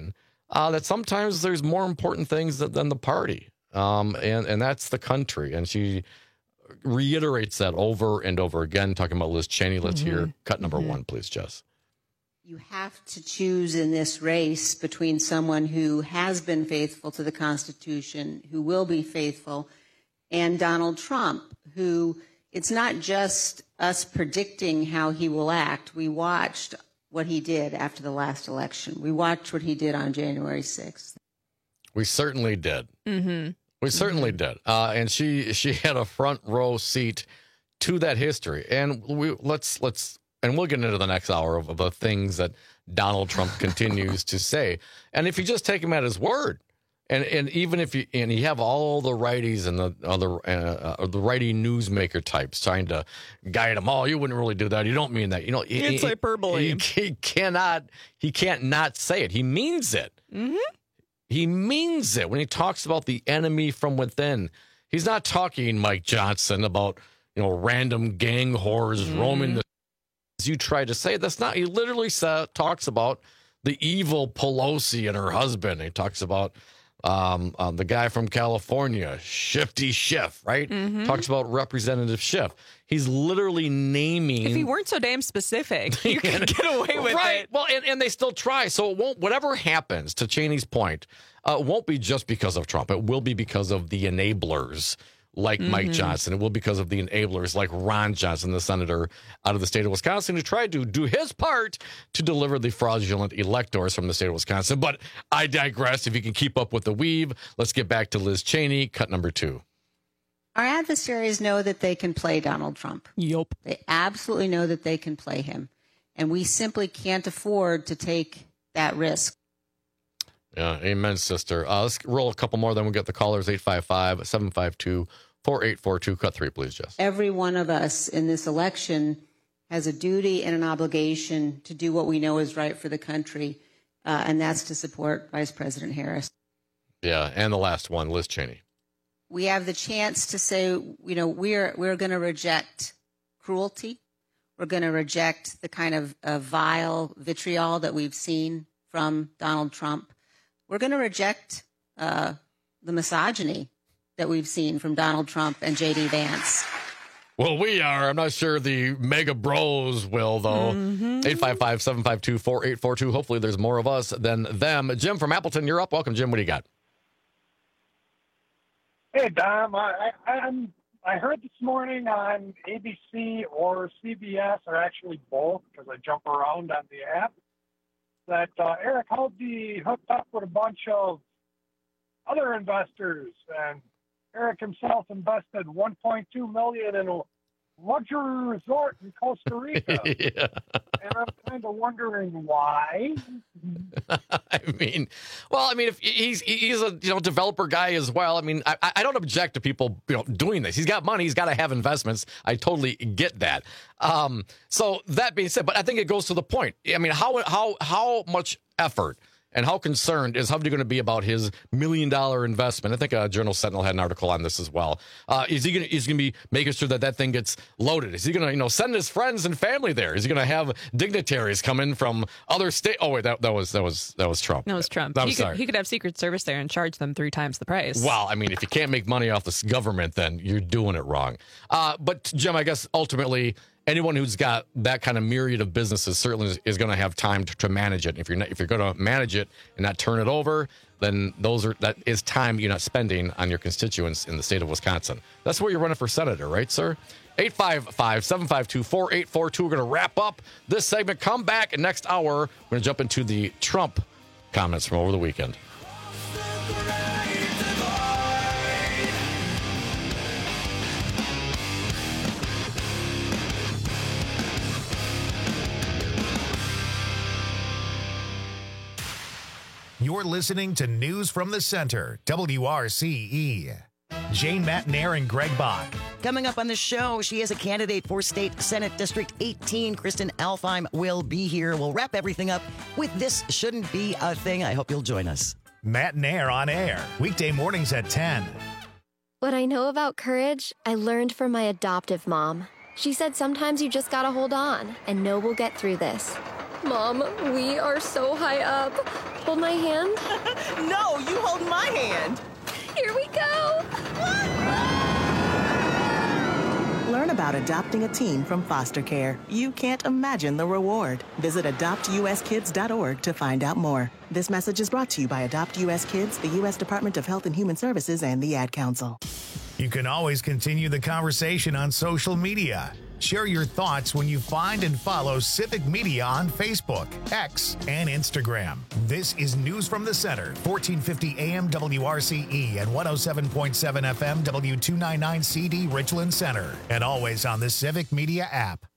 uh, that sometimes there's more important things than, than the party, um, and and that's the country. And she reiterates that over and over again, talking about Liz Cheney. Let's Mm-hmm. hear cut number Mm-hmm. one, please, Jess. You have to choose in this race between someone who has been faithful to the Constitution, who will be faithful, and Donald Trump, who it's not just us predicting how he will act. We watched what he did after the last election. We watched what he did on January sixth. We certainly did. Mm-hmm. We certainly did. Uh, and she she had a front row seat to that history. And we let's let's and we'll get into the next hour of, of the things that Donald Trump continues to say. And if you just take him at his word, and and even if you and you have all the righties and the other uh, uh, the righty newsmaker types trying to guide him, oh, you wouldn't really do that. You don't mean that. You know, he, It's he- hyperbole. He, he cannot. He can't not say it. He means it. Mm-hmm. He means it when he talks about the enemy from within. He's not talking, Mike Johnson, about, you know, random gang whores Mm. roaming the, as you tried to say. That's not, he literally sa- talks about the evil Pelosi and her husband. He talks about um, um, the guy from California, Shifty Schiff, right? Mhm. Talks about Representative Schiff. He's literally naming. If he weren't so damn specific, you could get away with right. it. Well, and, and they still try. So it won't, whatever happens, to Cheney's point, uh, it won't be just because of Trump. It will be because of the enablers like Mike Mhm. Johnson. It will be because of the enablers like Ron Johnson, the senator out of the state of Wisconsin, who tried to do his part to deliver the fraudulent electors from the state of Wisconsin. But I digress. If you can keep up with the weave, let's get back to Liz Cheney, cut number two. Our adversaries know that they can play Donald Trump. Yup. They absolutely know that they can play him. And we simply can't afford to take that risk. Yeah, amen, sister. Uh, let's roll a couple more, then we'll get the callers. eight five five, seven five two, four eight four two. Cut three, please, Jess. Every one of us in this election has a duty and an obligation to do what we know is right for the country, uh, and that's to support Vice President Harris. Yeah, and the last one, Liz Cheney. We have the chance to say, you know, we're we're going to reject cruelty. We're going to reject the kind of uh, vile vitriol that we've seen from Donald Trump. We're going to reject uh, the misogyny that we've seen from Donald Trump and J D Vance. Well, we are. I'm not sure the mega bros will, though. Mhm. eight five five, seven five two, four eight four two. Hopefully there's more of us than them. Jim from Appleton, you're up. Welcome, Jim. What do you got? Hey, Dom. I, I, I'm, I heard this morning on A B C or C B S, or actually both, because I jump around on the app, that uh, Eric Hovde hooked up with a bunch of other investors, and Eric himself invested one point two million dollars in a luxury resort in Costa Rica. Yeah. And I'm kind of wondering why. I mean, well, I mean, if he's he's a you know developer guy as well. I mean, I, I don't object to people you know doing this. He's got money. He's got to have investments. I totally get that. Um, so that being said, but I think it goes to the point. I mean, how how how much effort and how concerned is Hovde going to be about his million dollar investment? I think uh, Journal Sentinel had an article on this as well. Uh, is he going to is going to be making sure that that thing gets loaded? Is he going to you know send his friends and family there? Is he going to have dignitaries come in from other state? Oh wait, that that was that was that was Trump. That was Trump. I'm he, sorry. could, he could have Secret Service there and charge them three times the price. Well, I mean, if you can't make money off this government, then you're doing it wrong. Uh, but Jim, I guess ultimately, anyone who's got that kind of myriad of businesses certainly is, is going to have time to, to manage it. If you're not, if you're going to manage it and not turn it over, then those are that is time you're not spending on your constituents in the state of Wisconsin. That's where you're running for senator, right, sir? eight five five, seven five two, four eight four two. We're going to wrap up this segment. Come back and next hour. We're going to jump into the Trump comments from over the weekend. You're listening to News from the Center, W R C E. Jane Matnair and Greg Bach. Coming up on the show, she is a candidate for State Senate District eighteen. Kristen Alfheim will be here. We'll wrap everything up with This Shouldn't Be a Thing. I hope you'll join us. Matnair on air, weekday mornings at ten. What I know about courage, I learned from my adoptive mom. She said sometimes you just gotta hold on and know we'll get through this. Mom, we are so high up. Hold my hand. No, you hold my hand. Here we go. Learn about adopting a teen from foster care. You can't imagine the reward. Visit adopt u s kids dot org to find out more. This message is brought to you by Adopt U S Kids, the U S Department of Health and Human Services, and the Ad Council. You can always continue the conversation on social media. Share your thoughts when you find and follow Civic Media on Facebook, X, and Instagram. This is News from the Center, fourteen fifty A M W R C E and one oh seven point seven F M W two ninety-nine C D Richland Center, and always on the Civic Media app.